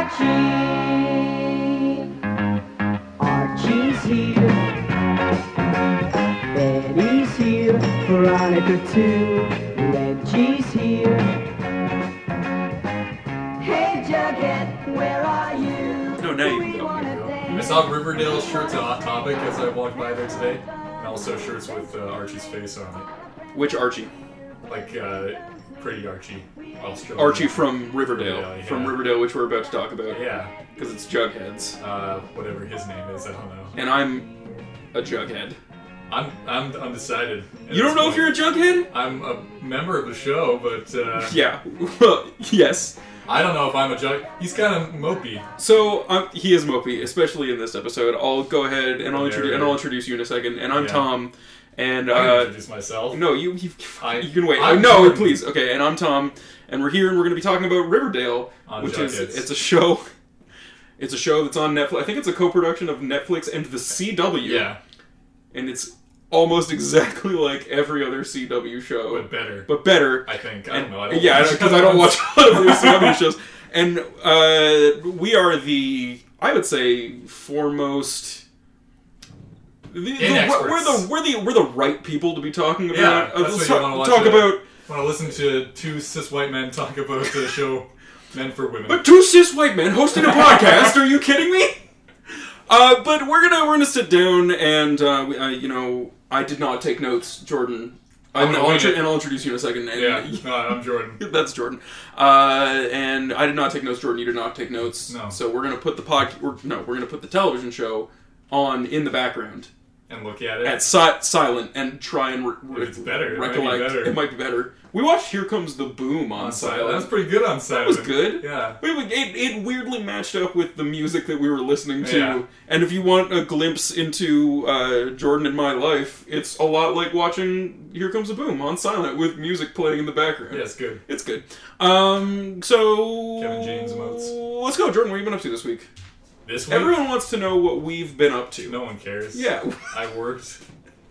Archie's here. Betty's here. Veronica too. Reggie's here. Hey Jughead, where are you? No, now you can go. I saw Riverdale shirts at Hot Topic as I walked by there today, and also shirts with Archie's face on it. Which Archie? Like, pretty Archie. Archie from Riverdale. Yeah. From Riverdale, which we're about to talk about. Yeah. Because it's Jughead's. Whatever his name is, I don't know. And I'm a Jughead. I'm undecided. You don't know if you're a Jughead? I'm a member of the show, but Yeah. Yes. I don't know if I'm a Jug. He's kind of mopey. So he is mopey, especially in this episode. I'll go ahead and I'll introduce you in a second. And I'm Tom. And I'll introduce myself. No, you can wait. I'm no, Jordan. please. Okay, and I'm Tom, and we're here, and we're going to be talking about Riverdale, which is it's a show. It's a show that's on Netflix. I think it's a co-production of Netflix and the CW. Yeah. And it's almost exactly like every other CW show, but better. I think. I don't know. Because I don't watch a lot of other CW shows. And we are I would say, foremost. We're the right people to be talking about. Yeah, that's what you want to watch. Want to listen to two cis white men talk about the show Men for Women. But two cis white men hosting a podcast? Are you kidding me? But we're gonna sit down and I did not take notes, Jordan. And I'll introduce you in a second. And I'm Jordan. That's Jordan. And I did not take notes. Jordan, you did not take notes. No. So we're gonna put we're gonna put the television show on in the background and look at it at silent and try and it's better. recollect. It might be better. We watched Here Comes the Boom on silent. That was pretty good on silent. That was good. Yeah. It weirdly matched up with the music that we were listening to. Yeah. And if you want a glimpse into Jordan and my life, it's a lot like watching Here Comes the Boom on silent with music playing in the background. Yeah, it's good. It's good. So Kevin James emotes. Let's go, Jordan. What have you been up to this week? This week? Everyone wants to know what we've been up to. No one cares. Yeah. I worked.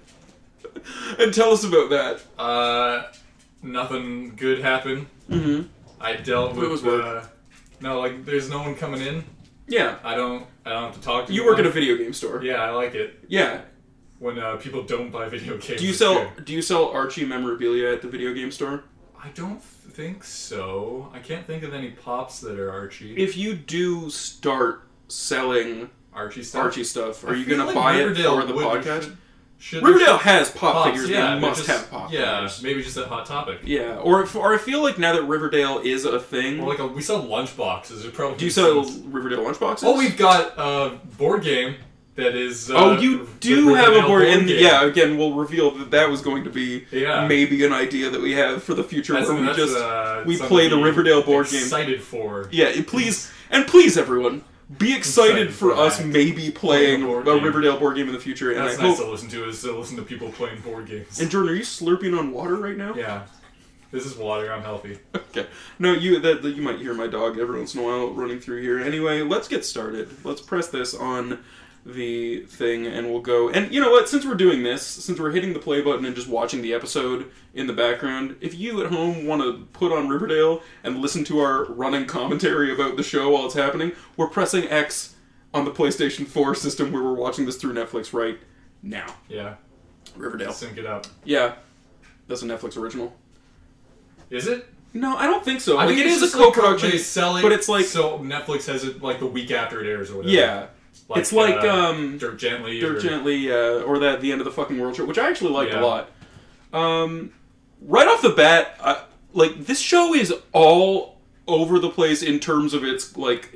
And tell us about that. Nothing good happened. Mm-hmm. I dealt with there's no one coming in. Yeah. I don't have to talk to you. You work at a video game store. Yeah, I like it. Yeah. When people don't buy video games. Do you sell Archie memorabilia at the video game store? I don't think so. I can't think of any pops that are Archie. If you do start selling Archie stuff, are you going to buy it for the podcast? Riverdale has pop figures. Yeah, they must have pop figures. Maybe just at Hot Topic. Yeah, or I feel like now that Riverdale is a thing, or we sell lunchboxes. It probably do you sell Riverdale lunchboxes? Oh, we've got a board game that is. You do have a board, and game. Again, we'll reveal that was going to be maybe an idea that we have for the future, where we play the Riverdale board game. Excited for. Yeah, please everyone. Be excited for us maybe playing a Riverdale board game in the future. That's nice to listen to, is to listen to people playing board games. And Jordan, are you slurping on water right now? Yeah. This is water, I'm healthy. Okay. No, you might hear my dog every once in a while running through here. Anyway, let's get started. Let's press this on the thing and we'll go. And you know what, since we're doing this, since we're hitting the play button and just watching the episode in the background, if you at home want to put on Riverdale and listen to our running commentary about the show while it's happening, we're pressing X on the PlayStation 4 system where we're watching this through Netflix right now. Yeah. Riverdale. Sync it up. Yeah. That's a Netflix original. Is it? No, I don't think so. I think it is a co-production, they sell it, but it's like... So Netflix has it the week after it airs or whatever. Yeah. It's like Dirt Gently, or that The End of the Fucking World show, which I actually liked a lot. Right off the bat, this show is all over the place in terms of its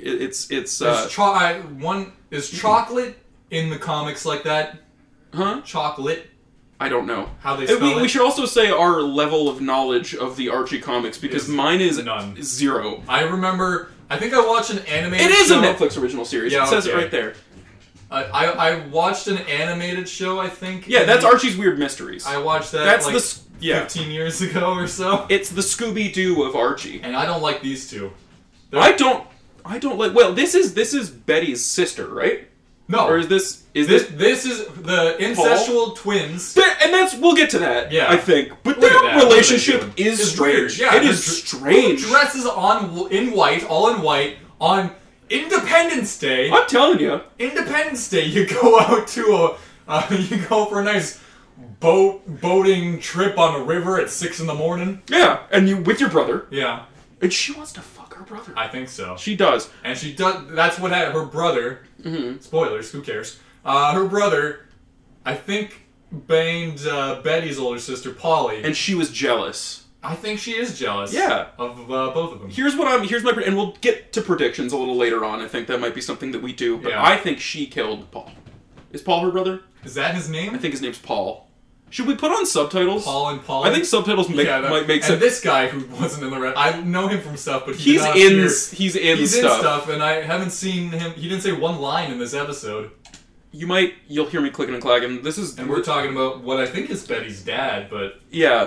is chocolate in the comics like that? Huh? Chocolate. I don't know how they spell it. We should also say our level of knowledge of the Archie comics because mine is none. 0. I remember. I think I watched an animated. It is show. a Netflix original series. It says it right there. I watched an animated show. I think. Yeah, that's Archie's Weird Mysteries. I watched that. That's 15 years ago or so. It's the Scooby-Doo of Archie, and I don't like these two. I don't like. Well, this is Betty's sister, right? No, or is this is the incestual twins? We'll get to that. Yeah, I think, but their relationship is strange. Yeah, it is strange. Dresses in white, all in white, Independence Day. I'm telling you. Independence Day, you go out to you go for a nice boating trip on a river at 6 a.m. Yeah, and you with your brother. Yeah, And she wants to fuck her brother. I think so. She does. And she does. That's what happened. Her brother. Mm-hmm. Spoilers. Who cares? Her brother, I think, banged Betty's older sister, Polly. And she was jealous. I think she is jealous. Yeah. Of both of them. Here's my and we'll get to predictions a little later on. I think that might be something that we do, but Yeah. I think she killed Paul. Is Paul her brother? Is that his name? I think his name's Paul. Should we put on subtitles? Paul and Polly. I think subtitles might make sense. And this guy who wasn't in the red, I know him from stuff, but He's in stuff, and I haven't seen him. He didn't say one line in this episode. You'll hear me clicking and clacking. And we're talking about what I think is Betty's dad, but yeah.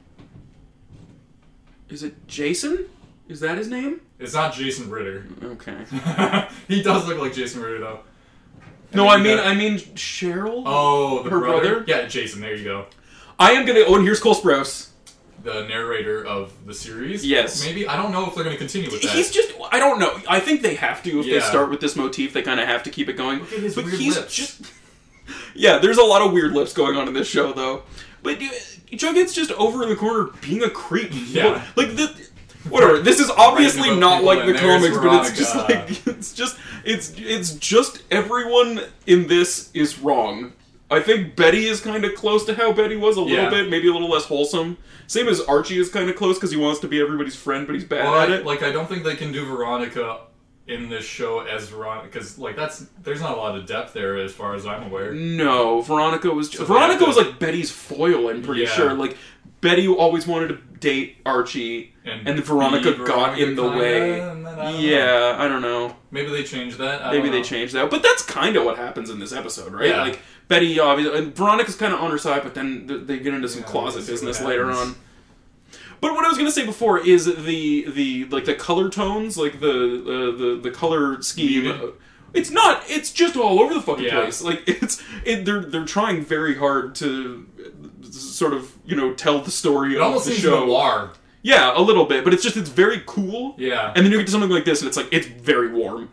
Is it Jason? Is that his name? it's not Jason Ritter. Okay. He does look like Jason Ritter, though. No, I mean Cheryl. Oh, her brother. Yeah, Jason. There you go. I am gonna. Oh, and here's Cole Sprouse, The narrator of the series. Yes. Maybe I don't know if they're going to continue with that. He's just. I don't know. I think they have to if they Yeah. start with this motif. They kind of have to keep it going. Look at his but weird he's lips. just. Yeah, there's a lot of weird lips going on in this show, though. But Jughead's just over in the corner being a creep. Yeah. Like whatever. This is obviously Writing about not people, like the and there's comics, but it's just Veronica. like it's just everyone in this is wrong. I think Betty is kind of close to how Betty was a little bit, maybe a little less wholesome. Same as Archie is kind of close because he wants to be everybody's friend, but he's bad at it. I don't think they can do Veronica in this show as Veronica, because there's not a lot of depth there as far as I'm aware. No, Veronica was So Veronica they have was to- like Betty's foil. I'm pretty Yeah. sure. Like Betty always wanted to date Archie, and Veronica got in the kinda, way. and then I don't know. Yeah, I don't know. Maybe they changed that. I Maybe don't they know. changed that, but that's kind of what happens in this episode, right? Yeah. Like Betty, obviously, and Veronica's kind of on her side, but then they get into some Yeah, closet we'll see business what later happens. on. But what I was gonna say before is the like the color tones, like the color scheme. Muted. It's not. It's just all over the fucking Yeah. place. Like they're trying very hard to sort of tell the story It of almost the seems show. noir. Yeah, a little bit, but it's very cool. Yeah. And then you get to something like this, and it's like it's very warm.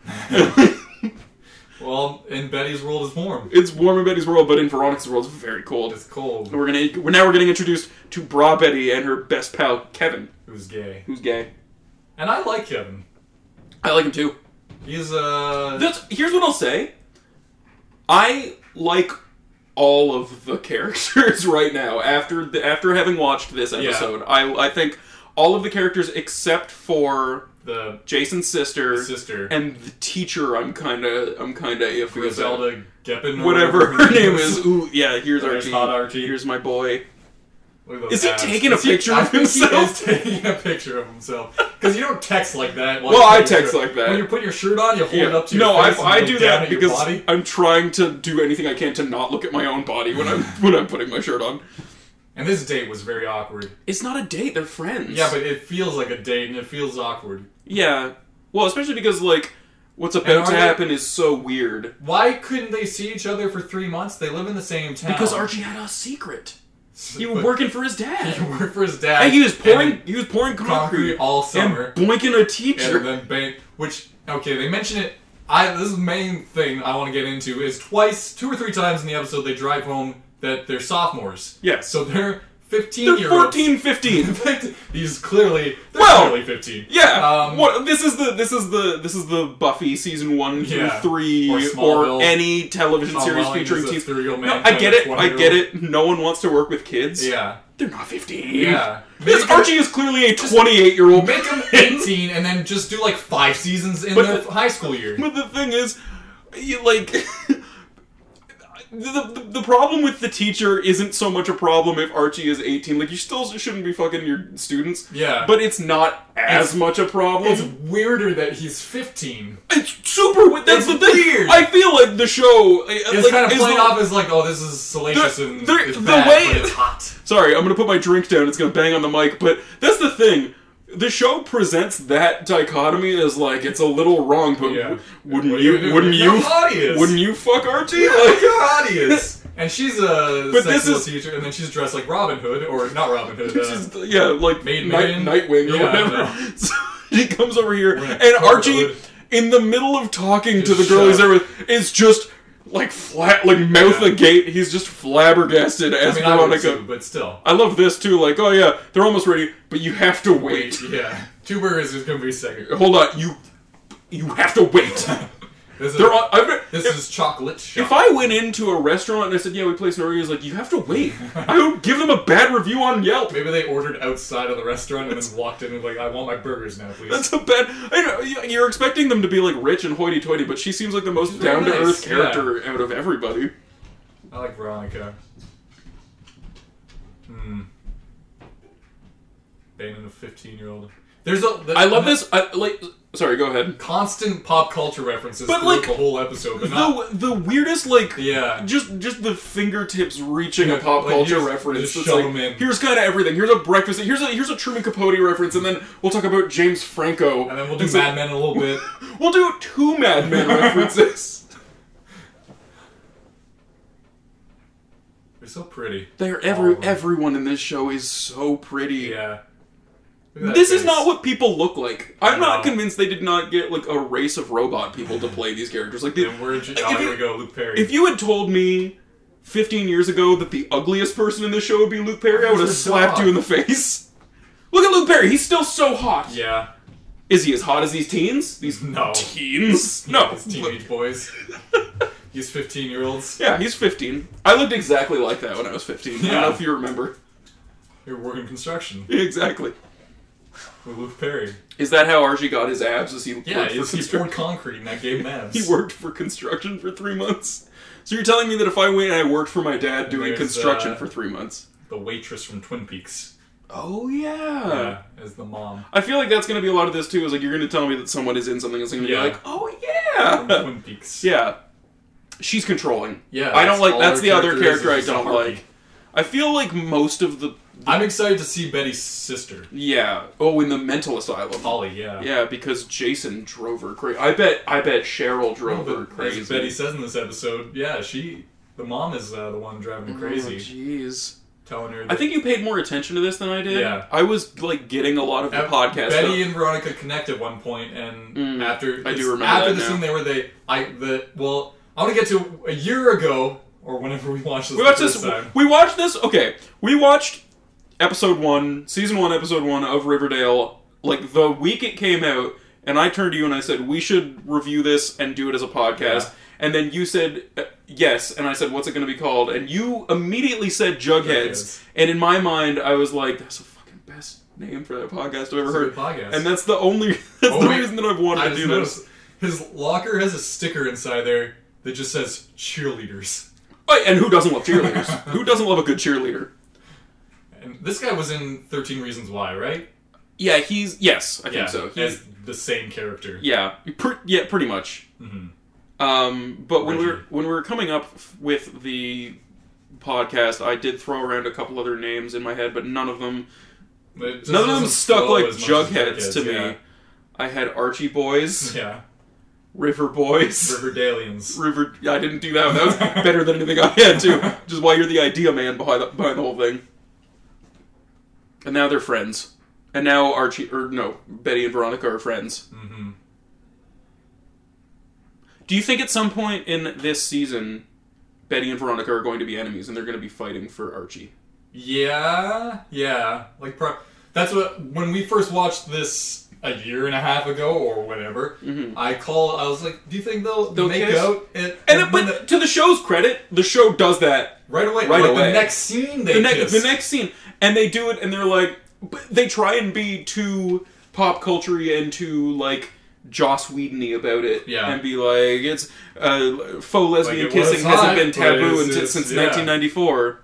Well, in Betty's world, it's warm. It's warm in Betty's world, but in Veronica's world, it's very cold. It's cold. We're getting introduced to Bra Betty and her best pal Kevin, Who's gay? who's gay. And I like Kevin. I like him too. He's Here's what I'll say. I like all of the characters right now after having watched this episode. I think all of the characters except for the Jason's sister, and the teacher. I'm kind of iffy about. Griselda Geppen. or Whatever her name is. Ooh, yeah. Here's There's Archie. hot Archie. Here's my boy. Look at those Is he abs. taking a picture I of think himself? He is taking a picture of himself. Because you don't text like that. while Well, you I put your text shirt- like that. When you put your shirt on, you hold it up to your No, face and I look do down that at your because body. I'm trying to do anything I can to not look at my own body when I'm putting my shirt on. And this date was very awkward. It's not a date; they're friends. Yeah, but it feels like a date and it feels awkward. yeah. Well, especially because what's And about to are they- happen is so weird. Why couldn't they see each other for 3 months? They live in the same town. Because Archie had a secret. He was But working for his dad. He worked for his dad. And he was pouring and concrete all summer. and boinking a teacher. And then they mention it. This is the main thing I want to get into is 2 or 3 times in the episode they drive home that they're sophomores. Yes. So they're They're 15-year-olds. 14, 15. They're clearly 15. Yeah. This is the Buffy season 1 through Yeah. 3 Or or Smallville. any television series Welling featuring is a teens. 30-year-old man No, I get playing a it. I 20-year-old. get it. No one wants to work with kids. Yeah. They're not 15. Yeah. This Make 'em- Archie is clearly a 28-year-old. Make them 18 and then just do 5 seasons in But their the- high school year. But the thing is, the problem with the teacher isn't so much a problem if Archie is 18. You still shouldn't be fucking your students. Yeah. But it's not as much a problem. It's weirder that he's 15. It's super weird. That's It's the thing. weird. I feel like the show It's kind of playing off as this is salacious The- and the- it's the bad, way- but it's hot. Sorry, I'm gonna put my drink down. It's gonna bang on the mic. But that's the thing. The show presents that dichotomy as it's a little wrong. But Yeah. wouldn't What are you? gonna do? Wouldn't Look you? how hot he is. Wouldn't you fuck Archie? Yeah, look how hot he is. And she's a But this sexual is- teacher, and then she's dressed like Robin Hood, or not Robin Hood. Which is, yeah, like Maiden? Nightwing or Yeah, I whatever. know. So he comes over here, We're gonna and cover Archie Hood. in the middle of talking to Just the girl he's shut there with, is just like flat, like mouth agape. He's just flabbergasted as I would Veronica. too, but still. I love this too. Like, oh yeah, they're almost ready, but you have to wait. Yeah. 2 burgers is gonna be a second. Hold on, you have to wait. This They're is chocolate shop. If I went into a restaurant and I said, yeah, we placed an order, he's like, you have to wait. I would give them a bad review on Yelp. Maybe they ordered outside of the restaurant and then walked in and like, I want my burgers now, please. That's a bad... I know, you're expecting them to be, like, rich and hoity-toity, but she seems like the most down-to-earth nice, character out of everybody. I like Veronica. Banging a 15-year-old. I love this... Sorry, go ahead. Constant pop culture references But, throughout like, the whole episode, but not... The weirdest, like... Yeah. Just the fingertips reaching Yeah, a pop like, culture just reference. It's shove like, 'em in. here's kind of everything. Here's a breakfast... Here's a Truman Capote reference, and then we'll talk about James Franco. And then we'll do It's Mad Men a little bit. We'll do 2 Mad Men references. They're so pretty. Everyone in this show is so pretty. Yeah. Look at that This is face. not what people look like. I'm not No. convinced they did not get like a race of robot people to play these characters. Like, And we're here we go, Luke Perry. if you had told me 15 years ago that the ugliest person in this show would be Luke Perry, I would have He's a slapped dog. you in the face. Look at Luke Perry. He's still so hot. Yeah. Is he as hot as these teens? These No. teens? No. These teenage boys. These 15-year-olds. Yeah, he's 15. I looked exactly like that when I was 15. I don't Yeah. know if you remember. You're working construction Exactly. with Luke Perry. Is that how Archie got his abs? Is he Yeah, worked for he poured construction? concrete and that gave him abs. He worked for construction for 3 months. So you're telling me that if I went and I worked for my dad doing There's, construction for 3 months? The waitress from Twin Peaks. Oh yeah. As the mom. I feel like that's going to be a lot of this too. Is like you're going to tell me that someone is in something, and it's going to Yeah. be like, oh From yeah, Twin Peaks. yeah. She's controlling. Yeah, I don't like. all That's her the other characters character are I just a don't heartbeat. like. I feel like most of the I'm excited to see Betty's sister. yeah. Oh, in the mental asylum. Holly, yeah. Yeah, because Jason drove her crazy. I bet Cheryl drove her But crazy. as Betty says in this episode, yeah, the mom is the one driving her crazy. Oh, jeez. Telling her I that think you paid more attention to this than I did. Yeah. I was like getting a lot of the podcast. Betty stuff. and Veronica connect at one point, and after I do remember after that the now. scene well, I want to get to a year ago or whenever we watched this. We watched the this. first time. We watched this. Okay, we watched episode 1, season 1, episode 1 of Riverdale. Like the week it came out, and I turned to you and I said we should review this and do it as a podcast. Yeah. And then you said yes, and I said what's it going to be called? And you immediately said Jugheads. Jugheads. And in my mind, I was like, that's the fucking best name for that podcast I've ever It's a heard. good podcast. And that's the only that's Oh, the wait. reason that I've wanted I to just do this. noticed his locker has a sticker inside there that just says cheerleaders. Oh, and who doesn't love cheerleaders? Who doesn't love a good cheerleader? And this guy was in 13 Reasons Why, right? Yeah, yes, I think so. As the same character. Yeah, pretty much. Mhm. But when Reggie. we were coming up with the podcast, I did throw around a couple other names in my head, but none of them stuck like Jugheads to yeah. me. I had Archie Boys, Yeah. River Boys, Riverdalians. I didn't do that one. That was better than anything I had too. Which is why you're the idea man behind the whole thing. And now they're friends. And now Betty and Veronica are friends. Mm-hmm. Do you think at some point in this season, Betty and Veronica are going to be enemies and they're going to be fighting for Archie? Yeah. Like, that's what, when we first watched this a year and a half ago or whatever, I was like, do you think they'll make kiss? out? But to the show's credit, the show does that right away. Right like away. The next scene, they the kiss. next scene. And they do it and they're like, but they try and be too pop culture-y and too, like, Joss Whedon-y about it. Yeah. And be like, it's faux lesbian Like, it was kissing hot, hasn't been but taboo it's- since yeah. 1994.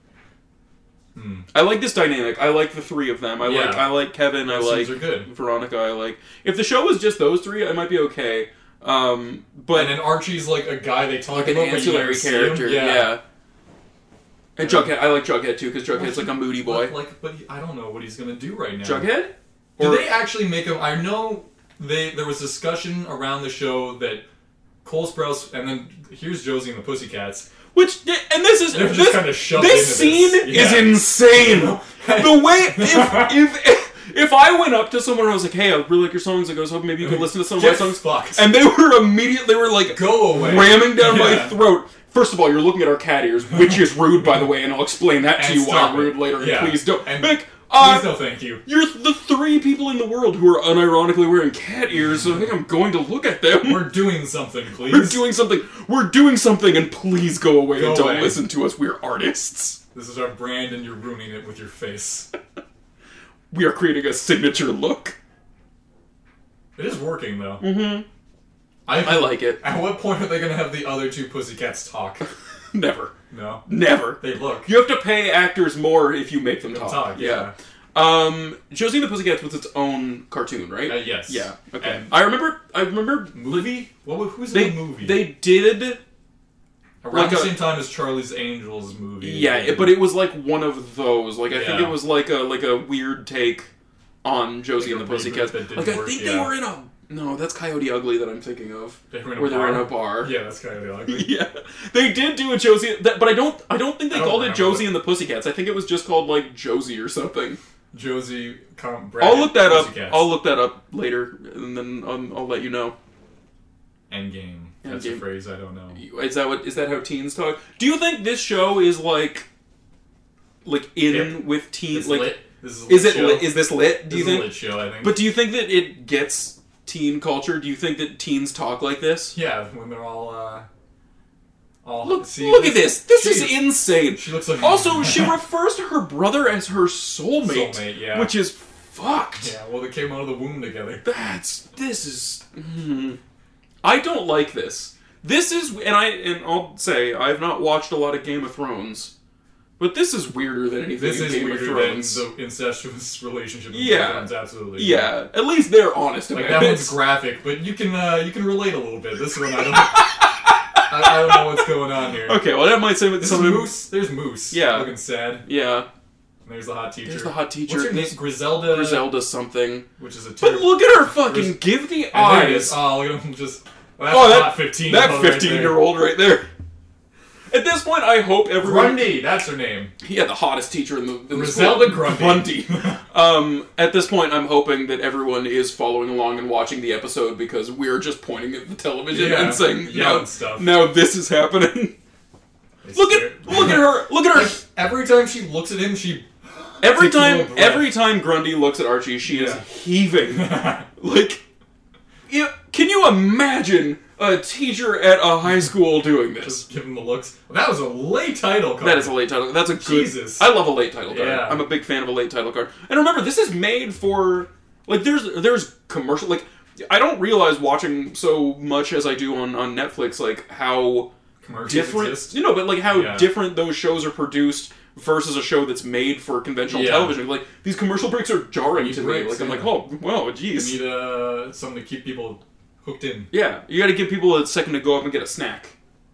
I like this dynamic. I like the three of them. I like Kevin. I Those like scenes are good. Veronica. I like. If the show was just those three, I might be okay. But And then Archie's like a guy they talk like an about, but you never ancillary see character, him. yeah. And Jughead, I like Jughead too because Jughead's like a moody boy. But I don't know what he's gonna do right now. Jughead? Do they actually make him? I know there was discussion around the show that Cole Sprouse, and then here's Josie and the Pussycats. Which and this is They're just kind of shoved this into scene this. is Yeah. insane. The way If I went up to someone and I was like, "Hey, I really like your songs," I was hoping maybe you could listen to some of my Get songs, fucked. and they were like, Go away. ramming down my Yeah. throat. First of all, you're looking at our cat ears, which is rude, by the way, and I'll explain that to And you why stop I'm rude it. later. Yeah. And please don't. And Like, Please no thank you. you're the 3 people in the world who are unironically wearing cat ears, so I think I'm going to look at them. We're doing something, please. We're doing something. We're doing something, and please go away Go and don't away. listen to us. We're artists. This is our brand, and you're ruining it with your face. We are creating a signature look. It is working, though. Mm-hmm. I I like it. At what point are they going to have the other 2 pussycats talk? Never. No. Never. They look. You have to pay actors more if you make them talk. Yeah. Josie and the Pussycats was its own cartoon, right? Yes. Yeah. Okay. And I remember. movie? Who's They in the movie? they did. Around like the a- same time as Charlie's Angels movie. Yeah, but it was like one of those. Like I think Yeah. it was like a weird take on Josie Like and the a reboot Pussycats. that didn't Like I work, think they yeah. were in a. No, that's Coyote Ugly that I'm thinking of. They were in a where bar. they're in a bar. Yeah, that's kind of ugly. Yeah, they did do a Josie, but I don't think they I don't called it remember Josie it. and the Pussycats. I think it was just called like Josie or something. Josie, Brad, I'll look that up. Pussycats. I'll look that up later, and then I'll let you know. Endgame. That's Endgame. a phrase I don't know. Is that how teens talk? Do you think this show is like in Hip. with teens? It's like, lit. This is a is lit it show. lit? Is this lit? Do This you is a think? lit show, I think. But do you think that it gets teen culture? Do you think that teens talk like this? yeah, when they're all Look, see, look at this. This is she- insane. She looks like Also, she refers to her brother as her soulmate, Soulmate, yeah. which is fucked. Yeah, well, they came out of the womb together. This is. I don't like this. This is, and I'll say I've not watched a lot of Game of Thrones, but this is weirder than anything This in is Game weirder of than Thrones. the incestuous relationship. Yeah. Thrones, absolutely. Yeah, at least they're honest Like about that it. one's graphic, but you can relate a little bit. This one, I don't. I don't know what's going on here. Okay, well that might say This is something. Moose. There's Moose. Yeah. Looking sad. Yeah, And there's the hot teacher. there's the hot teacher. What's her name? Griselda. Griselda something. Which is a But terrible. look at her fucking give the And there it is. eyes. Oh, look at him just. Well, that's Oh, a that hot 15. that right there. 15-year-old right there. At this point, I hope everyone. Grundy. That's her name. Yeah, the hottest teacher in the Griselda school. Grundy. At this point, I'm hoping that everyone is following along and watching the episode because we're just pointing at the television Yeah, and saying, yelling "Now, stuff. now this is happening." They Look stare- at her! Look at her! Like, every time she looks at him, she. Every takes a little time, breath. every time Grundy looks at Archie, she is Yeah. heaving. Like, can you imagine a teacher at a high school doing this? Just give him the looks. That was a late title card. That is a late title. That's a good. Jesus. I love a late title card. Yeah. I'm a big fan of a late title card. And remember, this is made for like there's commercial like I don't realize watching so much as I do on Netflix like how Commercials different exist. but like how Yeah. different those shows are produced versus a show that's made for conventional Yeah. television. Like these commercial breaks are jarring These to me. breaks, Like I'm yeah. like, oh wow, jeez. You need something to keep people hooked in. Yeah, you got to give people a second to go up and get a snack.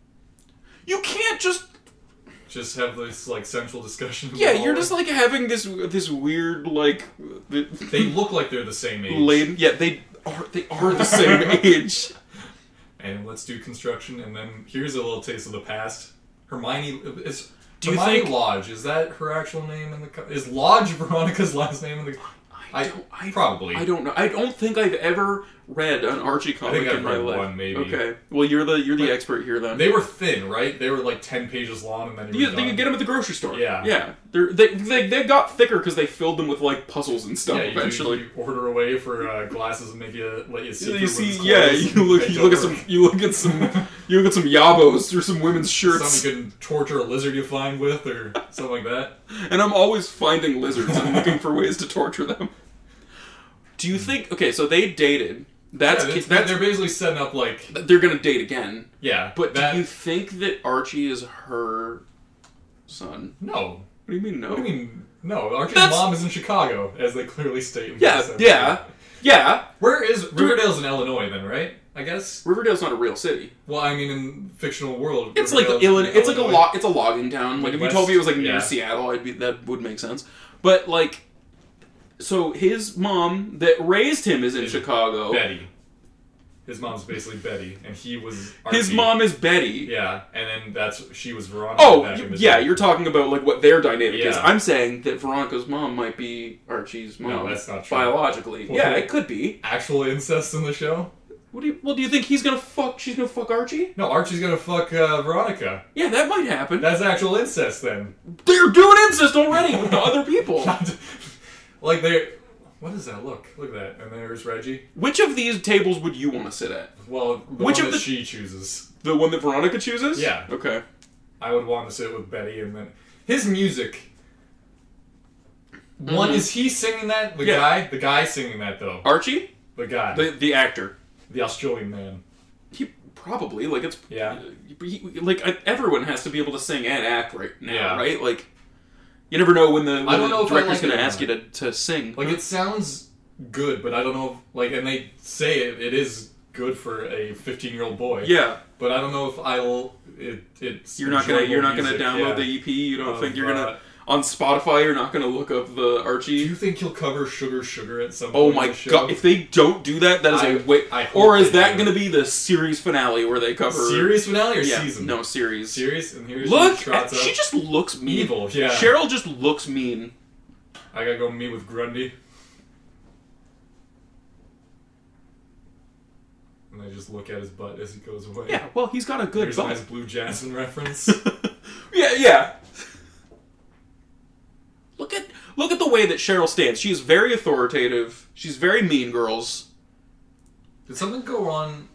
You can't just Just have this like central discussion. yeah. You're just like having this weird like They look like they're the same age. laden. Yeah, they are the same age. And let's do construction. And then here's a little taste of the past. Hermione is. Do you Hermione think- Lodge, is that her actual name in the? Is Lodge Veronica's last name in the? Probably. I don't know. I don't think I've ever read an Archie comic I've in my read life. one, maybe. Okay. Well, you're the But expert here then. They were thin, right? They were like 10 pages long, and then You could get them at the grocery store. Yeah. Yeah. They got thicker because they filled them with like puzzles and stuff. Yeah, eventually. you order away for glasses and let you see. You through see, women's yeah, clothes you and look bend at over. some yabos through some women's shirts, Something you can torture a lizard you find with, or something like that. and I'm always finding lizards and looking for ways to torture them. Do you think? Okay, so they dated. That's They're basically setting up like they're gonna date again. yeah. But that, do you think that Archie is her son? no. What do you mean no? What do you mean no? Archie's That's- mom is in Chicago, as they clearly state. In Yeah, this episode. yeah. Where is Riverdale's in Illinois then, right? I guess. Riverdale's not a real city. Well, I mean, in fictional world, It's like Riverdale's Illinois. in It's like a it's a logging town. Like if you Midwest? told me it was like near Yeah. Seattle, that would make sense. But like, so his mom that raised him is in Chicago. Betty. His mom's basically Betty, and he was Archie. His mom is Betty. Yeah, and then she was Veronica. Oh, back in the yeah, day. you're talking about like what their dynamic is. Yeah. I'm saying that Veronica's mom might be Archie's mom. No, that's not true. Biologically. Well, yeah, it could be. Actual incest in the show? Do you think she's gonna fuck Archie? No, Archie's gonna fuck Veronica. Yeah, that might happen. That's actual incest then. They're doing incest already with the other people. Like they. What does that look? Look at that. And there's Reggie. Which of these tables would you want to sit at? Well, Which one of that the- she chooses. The one that Veronica chooses? Yeah. Okay. I would want to sit with Betty, and then his music. One, is he singing that? The Yeah. guy? The guy singing that, though. Archie? The guy. The actor. The Australian man. He probably, like, it's... Yeah. Everyone has to be able to sing and act right now, Yeah. right? Like, you never know when the, I don't know if I director's like going it to or ask you not. to sing. Like, it sounds good, but I don't know if, like, and they say it is good for a 15-year-old boy. Yeah. But I don't know if I'll, it's You're not gonna music, download yeah. the EP. You don't Of, think you're gonna on Spotify. You're not gonna look up the Do Archie. you think he'll cover Sugar at some Oh point my in the show? god! If they don't do that, that is a way. I hope Or is they that do. gonna be the series finale where they cover Series finale or Yeah, season? no series. Series? And here Look, she trots up. she just looks mean. Evil, yeah. Cheryl just looks mean. I gotta go meet with Grundy. And I just look at his butt as he goes away. Yeah, well, he's got a good There's a butt. nice Blue Jasmine reference. Yeah. Look at the way that Cheryl stands. She is very authoritative. She's very mean girls. Did something go on?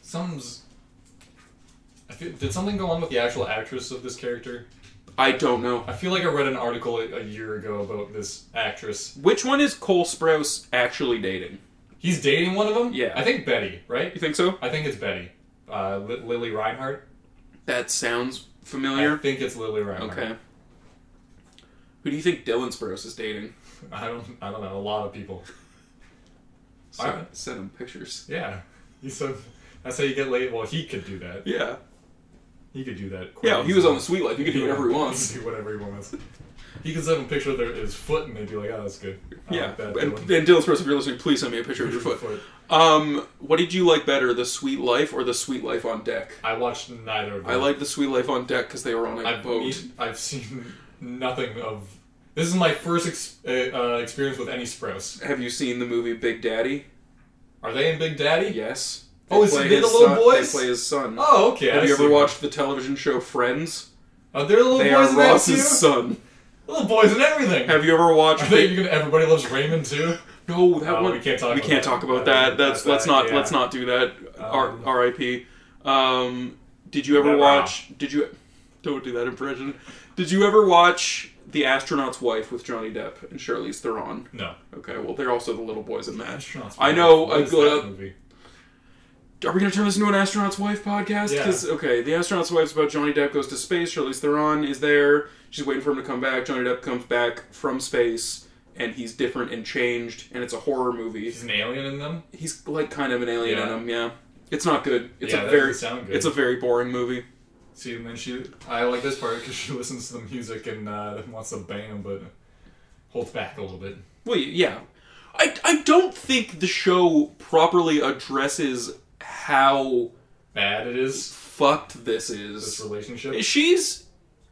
Did something go on with the actual actress of this character? I don't know. I feel like I read an article a year ago about this actress. Which one is Cole Sprouse actually dating? He's dating one of them? Yeah. I think Betty, right? You think so? I think it's Betty. Lily Reinhardt? That sounds I familiar. think it's Lily Reinhardt. Okay. Who do you think Dylan Sprouse is dating? I don't know. A lot of people. Send him pictures. Yeah. He said that's how you get laid. Well, he could do that. Yeah. He could do that. Yeah, he was on the Sweet Life. He could do whatever he wants. He can do whatever he wants. He can send him a picture of his foot and they'd be like, oh, that's good. I Yeah. like that, And Dylan. Dylan Sprouse, if you're listening, please send me a picture of your foot. What did you like better, the Sweet Life or the Sweet Life on Deck? I watched neither of them. I like the Sweet Life on Deck because they were on a boat. I've seen nothing of... This is my first experience with any Sprouse. Have you seen the movie Big Daddy? Are they in Big Daddy? Yes. Oh, is play it the his little son- boys? They play his son. Oh, okay. Have I you see. ever watched the television show Friends? Are there little They boys are in that Ross's too? son. Little boys and everything. Have you ever watched? Are they even Everybody Loves Raymond too? No, that Oh, one we can't talk We about can't that. talk about that. That's Let's that, not. yeah. Let's not do that. R.I.P. Did you ever Never. watch? Did you? Don't do that impression. Did you ever watch The Astronaut's Wife with Johnny Depp and Charlize Theron? No. Okay, well they're also the little boys in that. Astronauts. I know. What is that movie? Are we going to turn this into an Astronaut's Wife podcast? Yeah. Because, okay, The Astronaut's Wife's about Johnny Depp goes to space, Charlize Theron is there, she's waiting for him to come back, Johnny Depp comes back from space, and he's different and changed, and it's a horror movie. He's an alien in them? He's, like, kind of an alien in Yeah. him, yeah. It's not good. It's Yeah, a that very doesn't sound good. It's a very boring movie. See, and then I like this part because she listens to the music and wants to bang him, but holds back a little bit. Well, yeah. I don't think the show properly addresses how Bad it is, fucked this this is. relationship. She's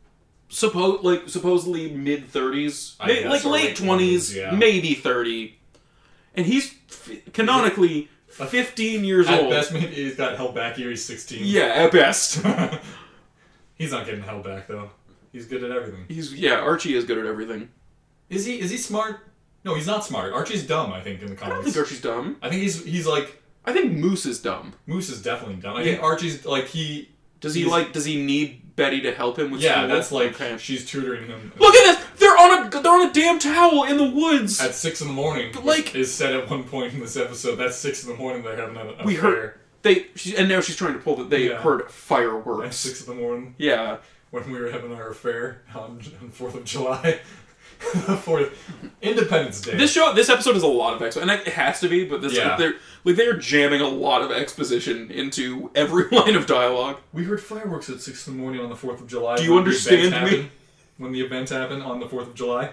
supposedly mid-30s, I guess, like or late late 20s, 20s, yeah. maybe 30. And he's canonically 15 years At old. best, maybe he's got held back here, he's 16. Yeah, at best. He's not getting held back, though. He's good at everything. Archie is good at everything. Is he smart? No, he's not smart. Archie's dumb, I think, in the I comics. don't think Archie's dumb. I think he's like... I think Moose is dumb. Moose is definitely dumb. I Yeah. think Archie's, like, Does he need Betty to help him with Yeah, school? that's like... Okay. She's tutoring him. Look at this! They're on a damn towel in the woods! At 6 in the morning, Like- is said at one point in this episode. That's 6 in the morning. They're having an affair. We heard and now she's trying to pull that they Yeah. heard at fireworks. 6 in the morning Yeah. when we were having our affair on 4th of July. 4th Independence Day. This episode is a lot of exposition, and it has to be. But they're jamming a lot of exposition into every line of dialogue. We heard fireworks at 6 in the morning on the 4th of July. Do you when the event understand me? happened- When the event happened on the 4th of July.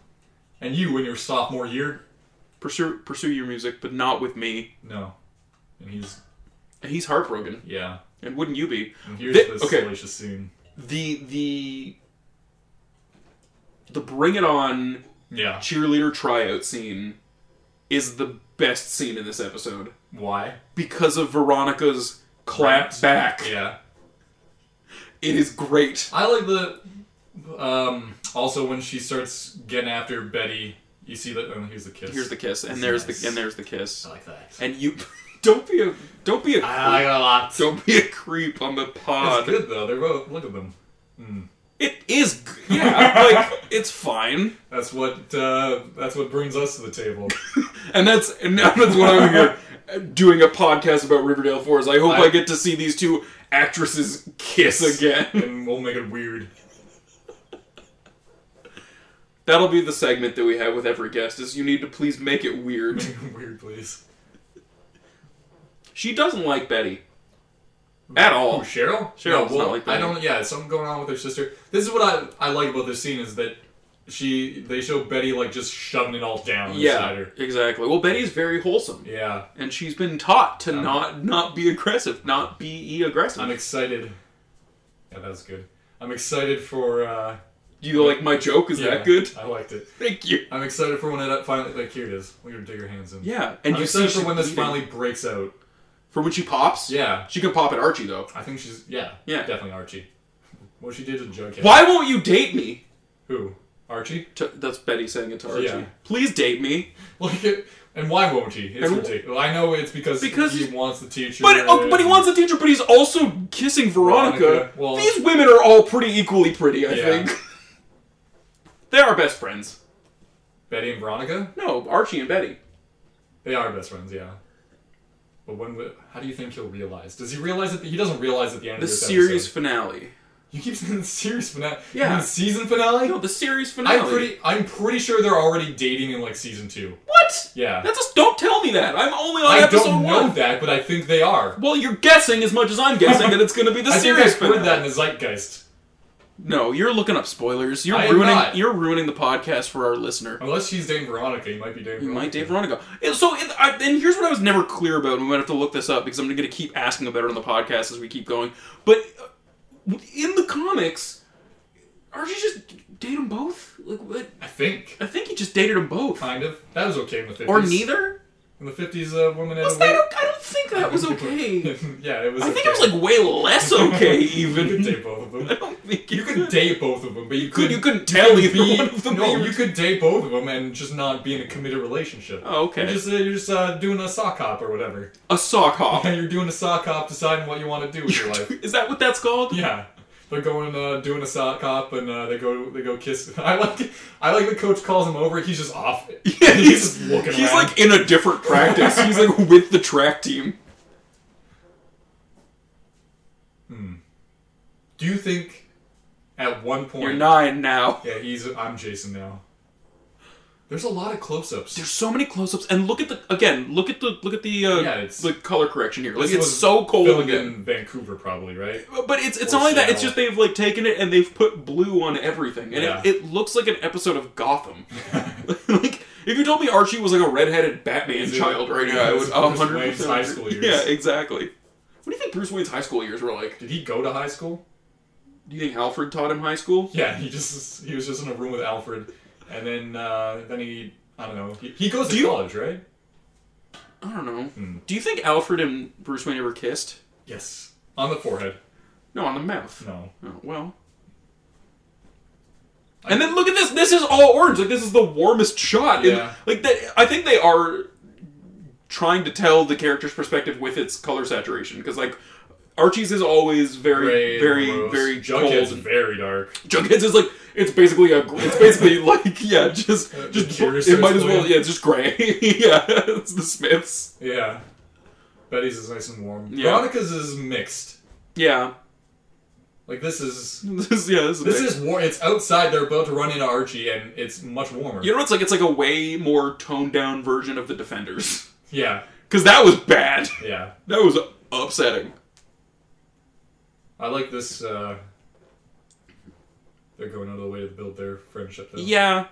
And you, in your sophomore year? Pursue your music, but not with me. No. And He's heartbroken. yeah. And wouldn't you be? And here's this okay. salacious scene. The Bring It On Yeah. cheerleader tryout scene is the best scene in this episode. Why? Because of Veronica's clap Right. back. Yeah. It is great. I like the also when she starts getting after Betty, you see that here's the kiss. Here's the kiss, and It's there's nice. there's the kiss. I like that. And you don't be a creep. I like it a lot. Don't be a creep on the pod. It's good though. They're both look at them. It is yeah, like it's fine. That's what brings us to the table. And that's what I'm here doing a podcast about Riverdale for. Is I hope I get to see these two actresses kiss again. And we'll make it weird. That'll be the segment that we have with every guest. Is you need to please make it weird. Make it weird, please. She doesn't like Betty at all. Oh, Cheryl? Cheryl's no, not like Betty. I don't. Yeah, something going on with her sister. This is what I like about this scene is that they show Betty like just shoving it all down inside Yeah, her. exactly. Well, Betty's very wholesome. Yeah, And she's been taught to not be aggressive, not be aggressive. I'm excited. Yeah, that was good. I'm excited for. You like my joke? Is that good? I liked it. Thank you. I'm excited for when it finally. Like here it is. Look at her dig her hands in. Yeah, and I'm you see excited for she's when this bleeding. finally breaks out. For when she pops. Yeah, She can pop at Archie though. I think she's Yeah. definitely Archie. What she did to Jughead. Why won't you date me? Who? Archie? That's Betty saying it to Archie. Yeah. Please date me. Like it, and why won't he? It's And- ridiculous. I know it's because he wants the teacher. But he wants a teacher, but he's also kissing Veronica. Veronica, well- These women are all pretty equally pretty, I Yeah. think. They are best friends. Betty and Veronica. No, Archie and Betty. They are best friends, yeah. But how do you think he'll realize? Does he realize it? He doesn't realize at the end The of this series episode. finale. You keep saying the series finale. Yeah. You mean the season finale. No, the series finale. I'm pretty sure they're already dating in like season 2. What? Yeah. Don't tell me that. I'm only on I episode don't know 1. that, but I think they are. Well, you're guessing as much as I'm guessing that it's going to be the I think series I've finale. heard that in the zeitgeist. No, you're looking up spoilers. I am not. You're ruining the podcast for our listener. Unless she's dating Veronica, you might be dating You Veronica. might date Veronica. And here's what I was never clear about, and we might have to look this up because I'm going to keep asking about it on the podcast as we keep going. But in the comics, Archie just date them both? Like what? I think. I think he just dated them both. Kind of. That was okay in the 50s. Or neither? In the 50s, a woman had Was a that? weight- I don't think that was okay. Yeah, it was I okay. think it was like way less okay, even. You could date both of them. I don't think You could date both of them, but you You couldn't couldn't tell either one of them. No, you could date both of them and just not be in a committed relationship. Oh, okay. You're just doing a sock hop or whatever. A sock hop. And you're doing a sock hop, deciding what you want to do with your life. Is that what that's called? Yeah, they're going doing a sock hop and they go kiss. I like the coach calls him over. He's just off. Yeah, he's just looking He's around. like in a different practice. He's like with the track team. Do you think at one point You're 9 now. Yeah, I'm Jason now. There's a lot of close-ups. There's so many close-ups, and look at the it's the color correction here. Like This it's was so cold filmed again. in Vancouver, probably, right? But it's Or not like that. It's Seattle. just they've like taken it and they've put blue on everything, and Yeah. it looks like an episode of Gotham. Like if you told me Archie was like a redheaded Batman Is it- child right now, yeah, I would it's Bruce 100% Wayne's high school years. Yeah, exactly. What do you think Bruce Wayne's high school years were like? Did he go to high school? Do you think Alfred taught him high school? Yeah, he was just in a room with Alfred, and then he I don't know he goes to Do you- college, right? I don't know. Do you think Alfred and Bruce Wayne ever kissed? Yes, on the forehead. No, on the mouth. No, Oh, well. And then look at this. This is all orange. Like this is the warmest shot. Yeah. Like that. I think they are trying to tell the character's perspective with its color saturation because like Archie's is always very, Gray, very, gross. very Jughead's cold. And very dark. Jughead's is like it's basically like yeah, just Cure it might as well starts yeah, it's just gray. Yeah, it's the Smiths. Yeah, Betty's is nice and warm. Yeah. Veronica's is mixed. Yeah, Like this is this is warm. It's outside. They're about to run into Archie, and it's much warmer. You know, it's like a way more toned down version of the Defenders Yeah, because that was bad. yeah. That was upsetting. I like this. They're going out of the way to build their friendship. Though. Yeah.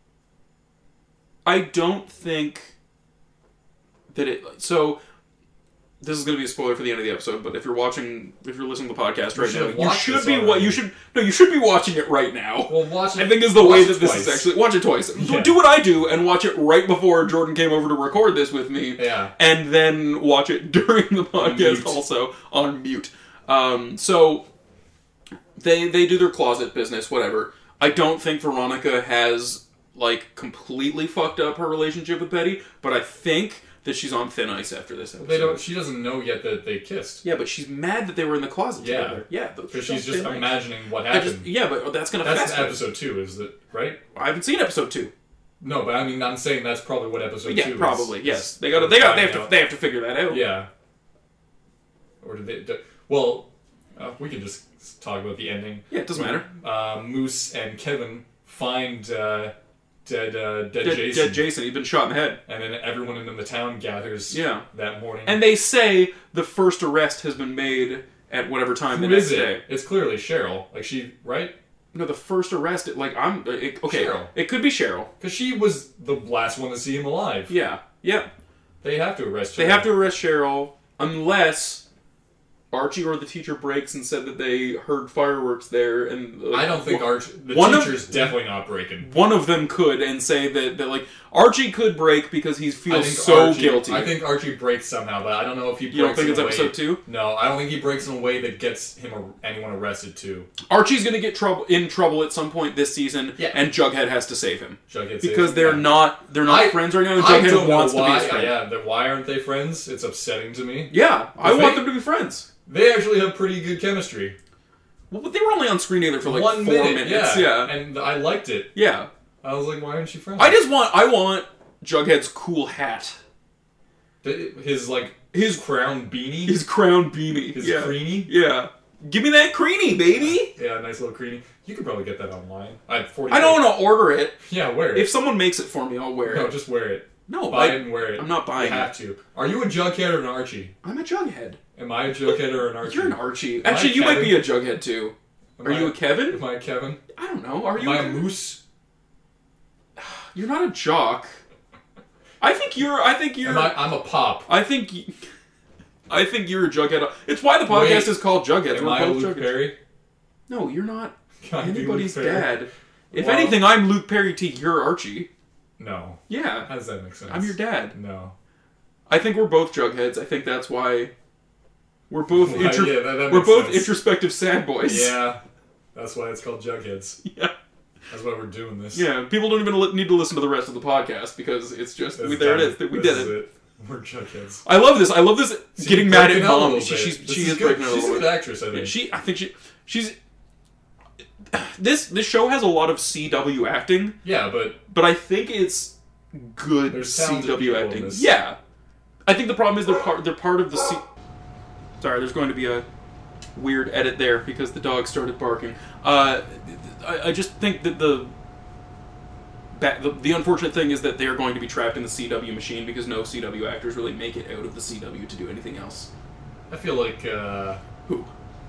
I don't think that it... So, this is going to be a spoiler for the end of the episode, but if you're listening to the podcast right now, you watch should this be already. you should be watching it right now. Well, watch it. I think is the way watch that it this twice. is actually watch it twice. Yeah. Do what I do and watch it right before Jordan came over to record this with me. Yeah. And then watch it during the podcast mute. also on mute. So they do their closet business, whatever. I don't think Veronica has like completely fucked up her relationship with Betty, but I think that she's on thin ice after this episode. She doesn't know yet that they kissed. Yeah, but she's mad that they were in the closet Yeah. together. Yeah, Because she's just thin ice. imagining what I happened. but that's gonna That's fester. episode 2, is it? Right? I haven't seen episode 2. No, but I mean, I'm saying that's probably what episode 2 Yeah, is. probably. Yes, they Finding have out. to figure that out. Yeah. Or did they? Well, we can just talk about the ending. Yeah, it doesn't matter. Moose and Kevin find dead Dead Jason. Jason, he'd been shot in the head. And then everyone in the town gathers that morning. And they say the first arrest has been made at whatever time the who next is it? day. It's clearly Cheryl. Like, she, right? No, the first arrest. Okay, Cheryl. it could be Cheryl. Because she was the last one to see him alive. Yeah. They have to arrest her. They have to arrest Cheryl unless Archie or the teacher breaks and said that they heard fireworks there. And I don't think Archie... The one of- teacher's definitely not breaking. one of them could and say that like Archie could break because he I feels think so Archie- guilty. I think Archie breaks somehow, but I don't know if he breaks You don't think in it's a way... episode 2? No, I don't think he breaks in a way that gets anyone arrested too. Archie's gonna get in trouble at some point this season, Yeah. and Jughead has to save him Jughead because saves- they're yeah. not friends right now. And I Jughead don't know wants to be why. his friend. Yeah, why aren't they friends? It's upsetting to me. Yeah, I Because want they- them to be friends. They actually have pretty good chemistry. Well, but they were only on screen together for like 1 4 minute, minutes. Yeah. And I liked it. Yeah. I was like, why aren't you friends? I want Jughead's cool hat. His, like, His crown beanie? His crown beanie. His yeah. creanie? Yeah. Give me that creanie, baby! Yeah, nice little creanie. You could probably get that online. I had 40. I don't want to order it. Yeah, wear it. If someone makes it for me, I'll wear No, it. just wear it. No, Buy it and wear it. I'm not buying You have to. Are you a Jughead or an Archie? I'm a Jughead. Am I a Jughead or an Archie? You're an Archie. Am I Actually, you might Kevin? be a Jughead too. Am Are you I- a Kevin? Am I a Kevin? I don't know. Are Am you I a a Kevin? Moose? You're not a jock. I think you're. I'm a Pop. I think you're a Jughead. It's why the podcast Wait, is called Jughead. Am We're I a both Luke Jugheads. Perry? No, you're not Can I be anybody's Luke Perry? dad. If Well- anything, I'm Luke Perry to your Archie. No. Yeah, How does that make sense? I'm your dad. No. I think we're both Jugheads. I think that's why we're both Why, yeah, that we're makes both sense. introspective sad boys. Yeah. That's why it's called Jugheads. Yeah. That's why we're doing this. Yeah, people don't even need to listen to the rest of the podcast because it's just This there it time- is. We this did is it. We're Jugheads. I love this. See, getting mad at breaking out a mom. little She bit. This is good. breaking out a She's a little good bit. actress, I think. Yeah, I think she's. This show has a lot of CW acting, Yeah, but but I think it's good There's talented CW people in acting. this. Yeah, I think the problem is they're part of the C. Sorry, there's going to be a weird edit there because the dog started barking. I just think that the unfortunate thing is that they're going to be trapped in the CW machine because no CW actors really make it out of the CW to do anything else. I feel like, Who?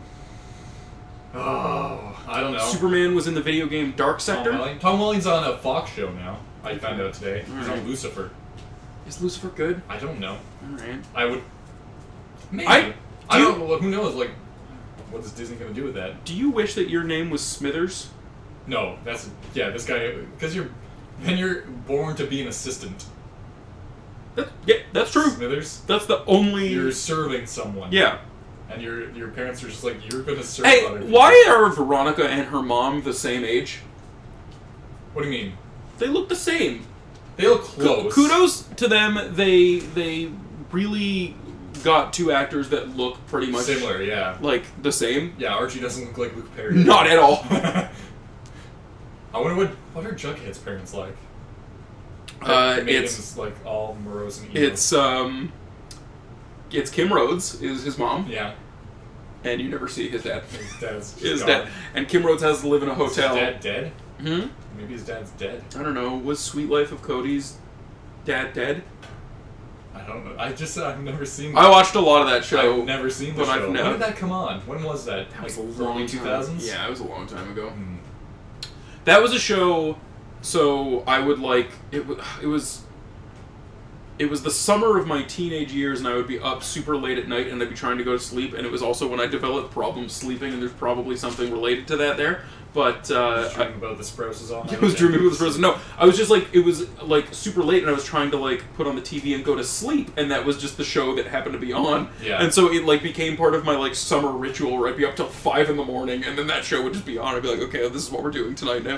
I don't know. Superman was in the video game Dark Sector. Tom Welling's on a Fox show now. I found out today. He's Alright. on Lucifer. Is Lucifer good? I don't know. All right. I would. Maybe. I- I do don't know. Who knows? Like, what is Disney going to do with that? Do you wish that your name was Smithers? No, that's this guy. Because you're born to be an assistant. That's true. Smithers. That's the only. You're serving someone. Yeah. And your parents are just like, you're going to serve Hey, other people. why are Veronica and her mom the same age? What do you mean? They look the same. They look close. Kudos to them. They really got two actors that look pretty much Similar, yeah. like the same. Yeah, Archie doesn't look like Luke Perry. Not at all. I wonder what are Jughead's parents like? That made It's him like all morose and evil. it's Kim Rhodes is his mom, Yeah, and you never see his dad. his dad's just His gone. dad, and Kim Rhodes has to live in a Is his hotel. dad dead? Hmm? Maybe his dad's dead. I don't know. Was Sweet Life of Cody's dad dead? I don't know. I've never seen. I watched a lot of that show. I've never seen the but I've show. never- When did that come on? When was that? That was Like a long early time. 2000s. Yeah, it was a long time ago. Hmm. That was a show. So I would like it. It was. it was the summer of my teenage years, and I would be up super late at night, and I'd be trying to go to sleep, and it was also when I developed problems sleeping, and there's probably something related to that there. But Dreaming about the Sprouses all night. I was dreaming with the person. No, I was just like, it was like super late, and I was trying to like put on the TV and go to sleep, and that was just the show that happened to be on. Yeah. And so it like became part of my like summer ritual where I'd be up till 5 in the morning, and then that show would just be on. I'd be like, okay, this is what we're doing tonight now.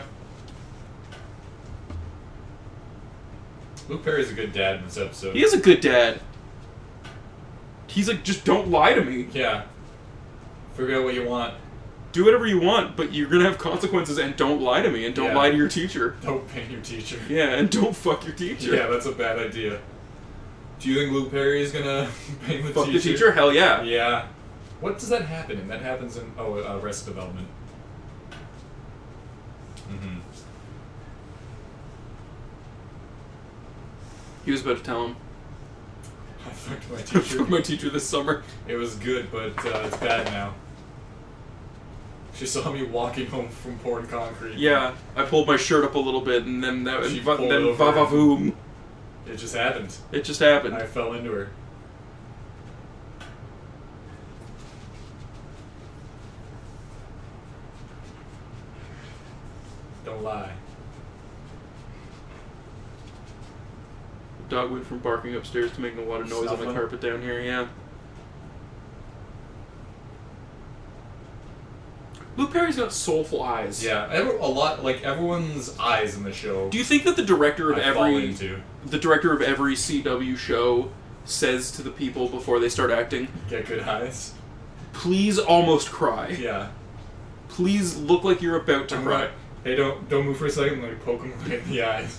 Luke Perry's a good dad in this episode. He is a good dad. He's like, just don't lie to me. Yeah. Figure out what you want. Do whatever you want, but you're gonna have consequences, and don't lie to me, and don't Yeah. lie to your teacher. Don't paint your teacher. Yeah, and don't fuck your teacher. Yeah, that's a bad idea. Do you think Luke Perry is gonna paint the Fuck teacher? the teacher? Hell yeah. Yeah. What does that happen in? That happens in Arrested Development. Mm-hmm. He was about to tell him. I fucked my I teacher. fucked my teacher this summer. It was good, but it's bad now. She saw me walking home from pouring concrete. Yeah, I pulled my shirt up a little bit, and then that, She and pulled then it over. va-va-voom. It just happened. It just happened. I fell into her. Don't lie. The dog went from barking upstairs to making a lot of noise on the Snuffling? carpet down here. Yeah. Luke Perry's got soulful eyes. Yeah, everyone's eyes in the show. Do you think that the director of I fall every into. the director of every CW show says to the people before they start acting, Get good eyes. "Please almost cry. Yeah. Please look like you're about to I'm cry." right. Hey, don't move for a second. Let me poke him right in the eyes.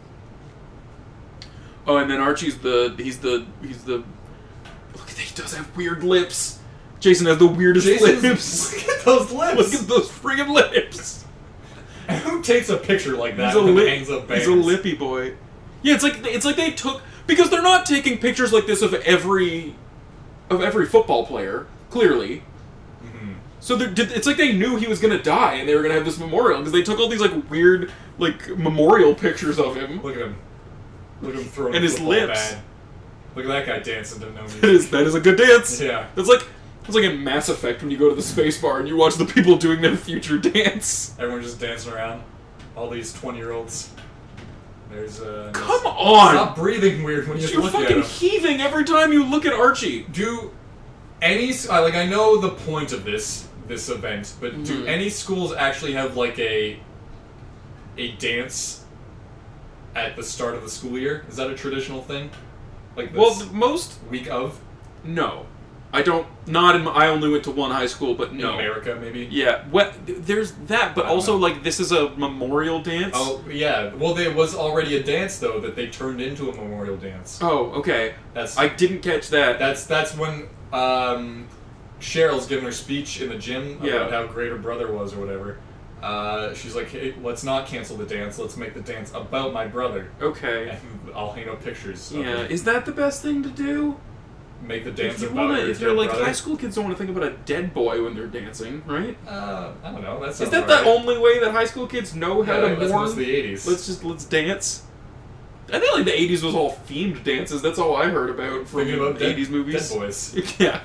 Oh, and then Archie's he's the look, he does have weird lips. Jason has the weirdest lips. Look at those lips. Look at those friggin' lips. And who takes a picture like that He's a, and hangs up banners? he's a lippy boy. Yeah, it's like they took, because they're not taking pictures like this of every football player, clearly. Mhm. So it's like they knew he was gonna die, and they were gonna have this memorial, because they took all these like weird like memorial pictures of him. Look at him. Look at him throwing And the his football lips. bad. Look at that guy dancing to no music. That is a good dance. Yeah. It's like in Mass Effect when you go to the space bar and you watch the people doing their future dance. Everyone just dancing around. All these 20-year-olds. There's Come on! Stop breathing weird when you You're look at fucking him. heaving every time you look at Archie. Do any I know the point of this event, but do Mhm. any schools actually have like a dance at the start of the school year? Is that a traditional thing? Like this Well, most week of no, I don't. Not in. I only went to one high school, but in no. America, maybe. Yeah, there's that, but I don't also know. like this is a memorial dance. Oh yeah. Well, there was already a dance though that they turned into a memorial dance. Oh, okay. That's I didn't catch that. that's when Cheryl's giving her speech in the gym Yeah. about how great her brother was or whatever. She's like, hey, let's not cancel the dance. Let's make the dance about my brother. Okay. And I'll hang up pictures. Of Yeah, him. is that the best thing to do? Make the dance If you about wanna, her if they're dead like brother. high school kids, don't want to think about a dead boy when they're dancing, right? I don't know. That Is sounds that alright. the only way that high school kids know how to that's mourn? mostly the 80s. Let's dance. I think like the 80s was all themed dances. That's all I heard about from Thinking about 80s movies. Dead Boys. Yeah,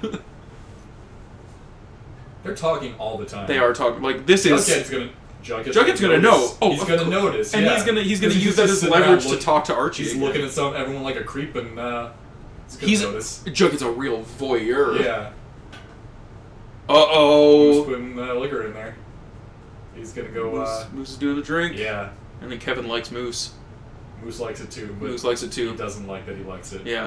They're talking all the time. they are talking like this is. Jughead's gonna know. Oh, he's of gonna course. notice. And yeah. he's gonna 'Cause use that just as sitting around leverage to look- talk to Archie. He's again. looking at everyone like a creep, and he's gonna He's notice. Jughead's a real voyeur. Yeah. Uh Moose oh. putting liquor in there. He's gonna go. Moose is doing the drink. Yeah. I think Kevin likes Moose. Moose likes it too, but Moose likes it he too. doesn't like that he likes it. Yeah.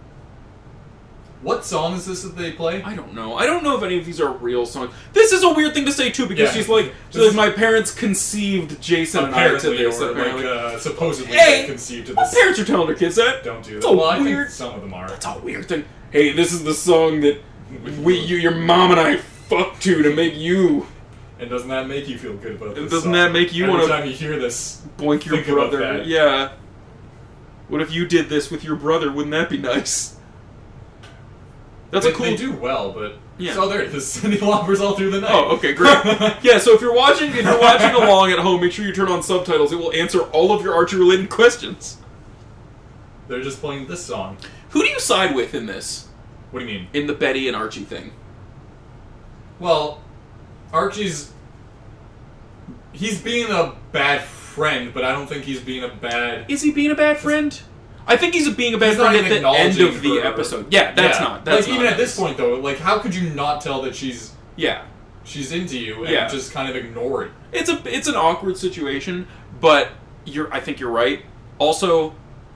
What song is this that they play? I don't know. I don't know if any of these are real songs. This is a weird thing to say too, because Yeah. she's like, my parents conceived Jason and I to Apparently, this. or Apparently, like supposedly Hey! they conceived of my this. parents are telling their kids that. Don't do It's that. a Well, I weird- think some of them are. That's a weird thing. Hey, this is the song that your mom and I fucked to make you And doesn't that make you feel good about this? Doesn't song? that make you Every wanna- time you hear this? boink your Think about brother. that. Yeah. What if you did this with your brother? Wouldn't that be nice? That's they, a cool. They do well, but Yeah. so there it is. Cindy Lauper's all through the night. Oh, okay, great. Yeah, so if you're watching along at home, make sure you turn on subtitles. It will answer all of your Archie-related questions. they're just playing this song. Who do you side with in this? What do you mean? In the Betty and Archie thing? Well, Archie's... He's being a bad friend, but I don't think he's being a bad... Is he being a bad friend? I think he's being a bad He's not friend at even the end of acknowledging the her. episode. Yeah, that's not. That's like, not even at nice. this point, though, like, how could you not tell that she's into you and Yeah. just kind of ignore it? It's an awkward situation, but I think you're right. Also,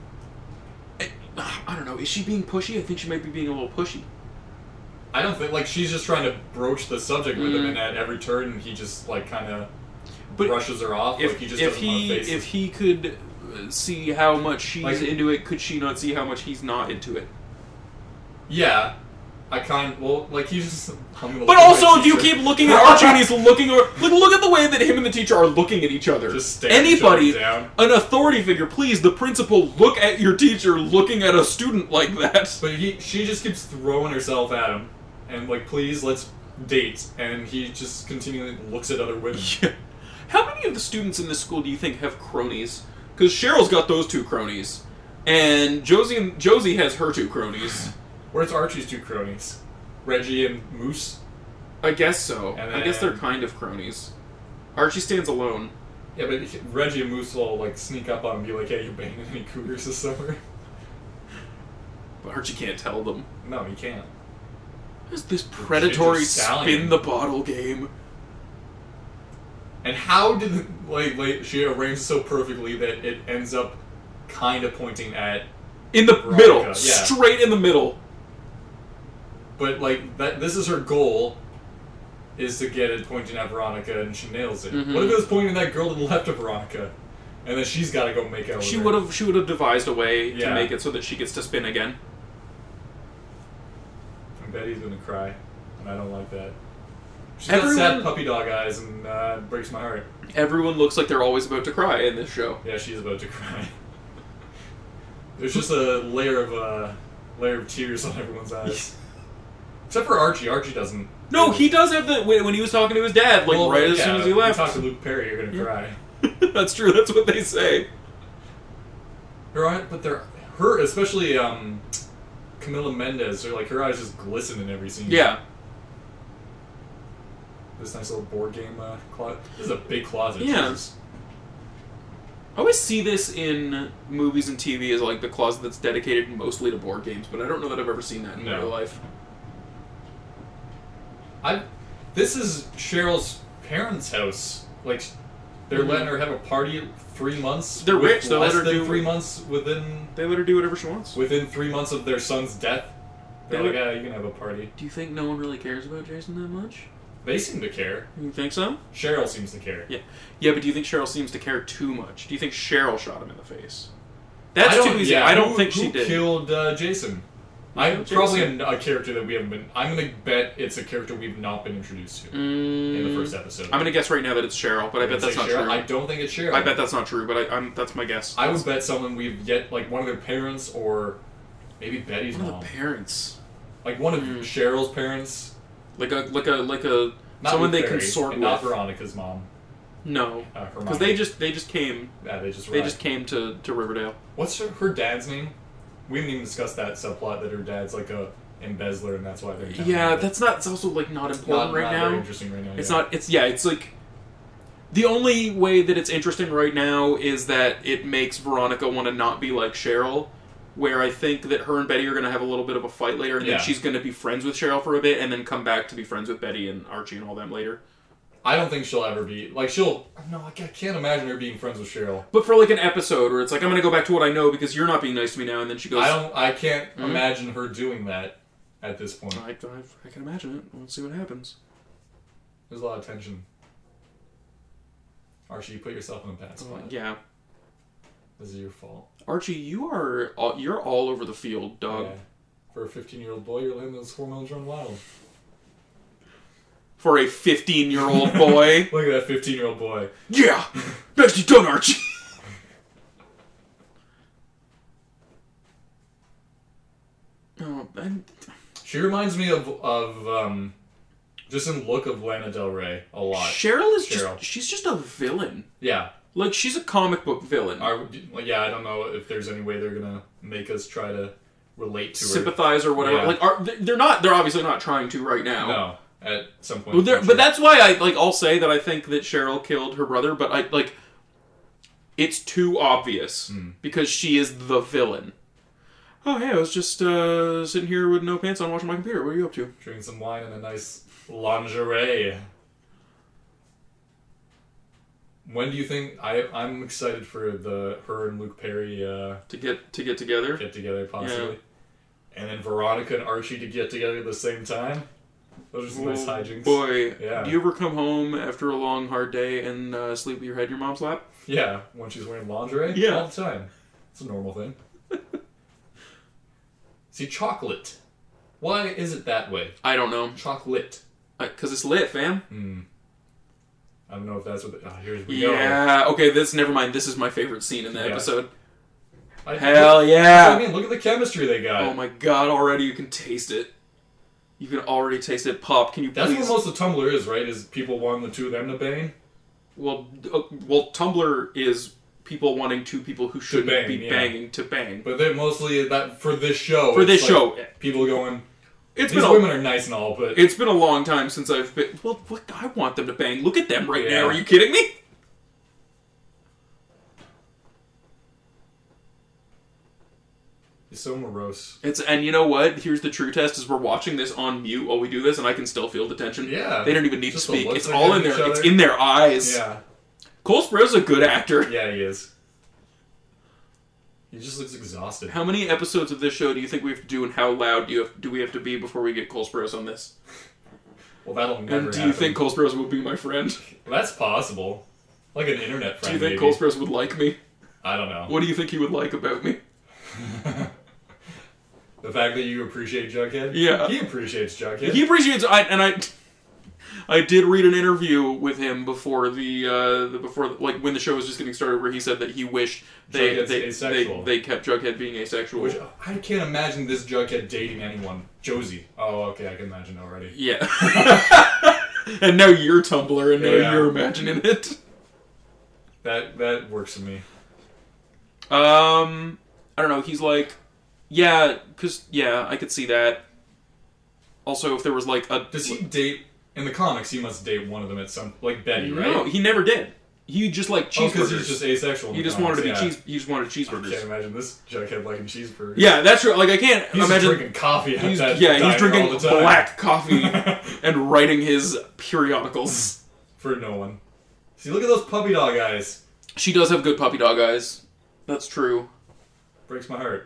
I don't know. Is she being pushy? I think she might be being a little pushy. I don't think, like, she's just trying to broach the subject with him, and at every turn, he just, like, kind of brushes her off. Like, he just doesn't want to face it. If he could see how much she's Like- into it, could she not see how much he's not into it? Yeah. He's just... But also, if you keep looking at Archie and he's looking over... Look at the way that him and the teacher are looking at each other. Just staring each Anybody, other down. an authority figure, please, the principal, look at your teacher looking at a student like that. But she just keeps throwing herself at him, and like, please, let's date. And he just continually looks at other women. Yeah. How many of the students in this school do you think have cronies? Because Cheryl's got those 2 cronies, and Josie has her 2 cronies. Where's Archie's 2 cronies? Reggie and Moose? I guess so. And I guess they're then- kind of cronies. Archie stands alone. Yeah, but Reggie and Moose will like sneak up on him and be like, "Hey, you banging any cougars this summer?" But Archie can't tell them. No, he can't. There's this predatory Ginger Stallion. spin the bottle game. And how did she arranged so perfectly that it ends up kind of pointing at, In the Veronica, middle. yeah. Straight in the middle. but like that. This is her goal, is to get it pointing at Veronica, and she nails it. Mhm. What if it was pointing at that girl to the left of Veronica, and then she's got to go make out with She her? would have devised a way to Yeah. make it so that she gets to spin again. And Betty's gonna cry, and I don't like that. She's Everyone- got sad puppy dog eyes, and it breaks my heart. Everyone looks like they're always about to cry in this show. Yeah, she's about to cry. There's just a layer of tears on everyone's eyes, except for Archie. Archie doesn't. No, he does have the when he was talking to his dad, like Well, right as yeah, soon as he if left. You talk to Luke Perry, you're gonna cry. That's true. That's what they say. Her, especially Camila Mendez, her eyes just glisten in every scene. Yeah. This nice little board game closet. This is a big closet. Yeah. Jesus. I always see this in movies and TV as like the closet that's dedicated mostly to board games, but I don't know that I've ever seen that in No. real life. This is Cheryl's parents' house. Like, they're letting her have a party 3 months. They're with rich, they'll less let her than do- 3 months within They let her do whatever she wants. 3 months of their son's death. They're They like, let- yeah, you can have a party. Do you think no one really cares about Jason that much? They seem to care. You think so? Cheryl seems to care. Yeah. Yeah, but do you think Cheryl seems to care too much? Do you think Cheryl shot him in the face? I That's don't- too easy. yeah, I don't who- think she who did. killed Jason? Jason? Probably a character that we haven't been. I'm gonna bet it's a character we've not been introduced to in the first episode. I'm gonna guess right now that it's Cheryl, but I bet that's not Cheryl. true. I don't think it's Cheryl. I bet that's not true, but that's my guess. I would bet someone we've yet, like one of their parents, or maybe Betty's One of mom, the parents, like one of Cheryl's parents. like a Not someone Luke they Perry, consort and with. not Veronica's mom. No, Her because mom. they just came. Yeah, they just. They arrived. just came to Riverdale. What's her dad's name? We didn't even discuss that subplot that her dad's like a embezzler, and that's why they're. in town. Yeah, that's not. It's also like not important right not now. Very interesting right now. It's yeah. not. It's like the only way that it's interesting right now is that it makes Veronica want to not be like Cheryl. Where I think that her and Betty are going to have a little bit of a fight later, and Yeah. then she's going to be friends with Cheryl for a bit, and then come back to be friends with Betty and Archie and all them later. I don't think she'll ever be like she'll. No, I can't imagine her being friends with Cheryl. But for like an episode where it's like, I'm going to go back to what I know because you're not being nice to me now, and then she goes, I can't imagine her doing that at this point. I can imagine it. Let's see what happens. There's a lot of tension. Archie, you put yourself in a bad spot. Yeah. This is your fault. Archie, you're all over the field, dog. Yeah. For a 15-year-old boy, you're letting those hormones run wild. For a 15-year-old boy. Look at that 15-year-old boy. Yeah! Nicely done, Archie! Oh, and She reminds me of just in look of Lana Del Rey a lot. Cheryl is Cheryl. she's just a villain. Yeah. Like, she's a comic book villain. I don't know if there's any way they're gonna make us try to relate to her. Sympathize or whatever. Yeah. Like, they're obviously not trying to right now. No, at some point. Well, but that's why I'll say that I think that Cheryl killed her brother, but it's too obvious because she is the villain. Oh, hey, I was just sitting here with no pants on watching my computer. What are you up to? Drinking some wine and a nice lingerie. When do you think I'm excited for her and Luke Perry To get together? get together possibly, and then Veronica and Archie to get together at the same time? Those are some nice hijinks. Boy, Yeah. do you ever come home after a long, hard day and sleep with your head in your mom's lap? Yeah, when she's wearing lingerie? Yeah. All the time. It's a normal thing. See, chocolate. Why is it that way? I don't know. Chocolate. Because it's lit, fam. I don't know if that's what... here we go. Yeah, okay, never mind. This is my favorite scene in the Yeah. episode. Hell Hell yeah! I mean, look at the chemistry they got. Oh my god, already you can taste it. You can already taste it. Pop, can you That's please... what most of Tumblr is, right? Is people wanting the two of them to bang? Well, Tumblr is people wanting two people who shouldn't bang, be yeah. banging to bang. But they're mostly that for this show. For it's this like show. people going, It's these been women are nice and all, but... It's been a long time since I've been... Well, what, I want them to bang. Look at them right Yeah. now. Are you kidding me? It's so morose. And you know what? Here's the true test: is we're watching this on mute while we do this, and I can still feel the tension. Yeah. They don't even need to Just the speak. looks It's they all give in each their. It's other. in their eyes. Yeah. Cole Sprouse a good actor. Yeah, he is. He just looks exhausted. How many episodes of this show do you think we have to do, and how loud do we have to be before we get Cole Sprouse on this? Well, that'll never And do happen. you think Cole Sprouse will be my friend? That's possible. Like an internet Do friend, you think maybe. Cole Sprouse would like me? I don't know. What do you think he would like about me? The fact that you appreciate Jughead? Yeah. He appreciates Jughead. He appreciates. I did read an interview with him before when the show was just getting started, where he said that he wished Jughead's asexual. they kept Jughead being asexual. Which, I can't imagine this Jughead dating anyone. Josie. Oh, okay, I can imagine already. Yeah. And now you're Tumblr, and now Yeah. you're imagining it. That works for me. I don't know. He's like, I could see that. Also, if there was like a... Does he date... In the comics, he must date one of them at some... Like Betty, right? No, he never did. He just liked cheeseburgers. Oh, because he's just asexual in He the just wanted to be comics, He just wanted I cheeseburgers. can't imagine this Jughead liking cheeseburgers. Yeah, that's true. Like, I can't He's imagine... drinking coffee at that he's diner drinking all the time. black coffee and writing his periodicals. For no one. See, look at those puppy dog eyes. She does have good puppy dog eyes. That's true. Breaks my heart.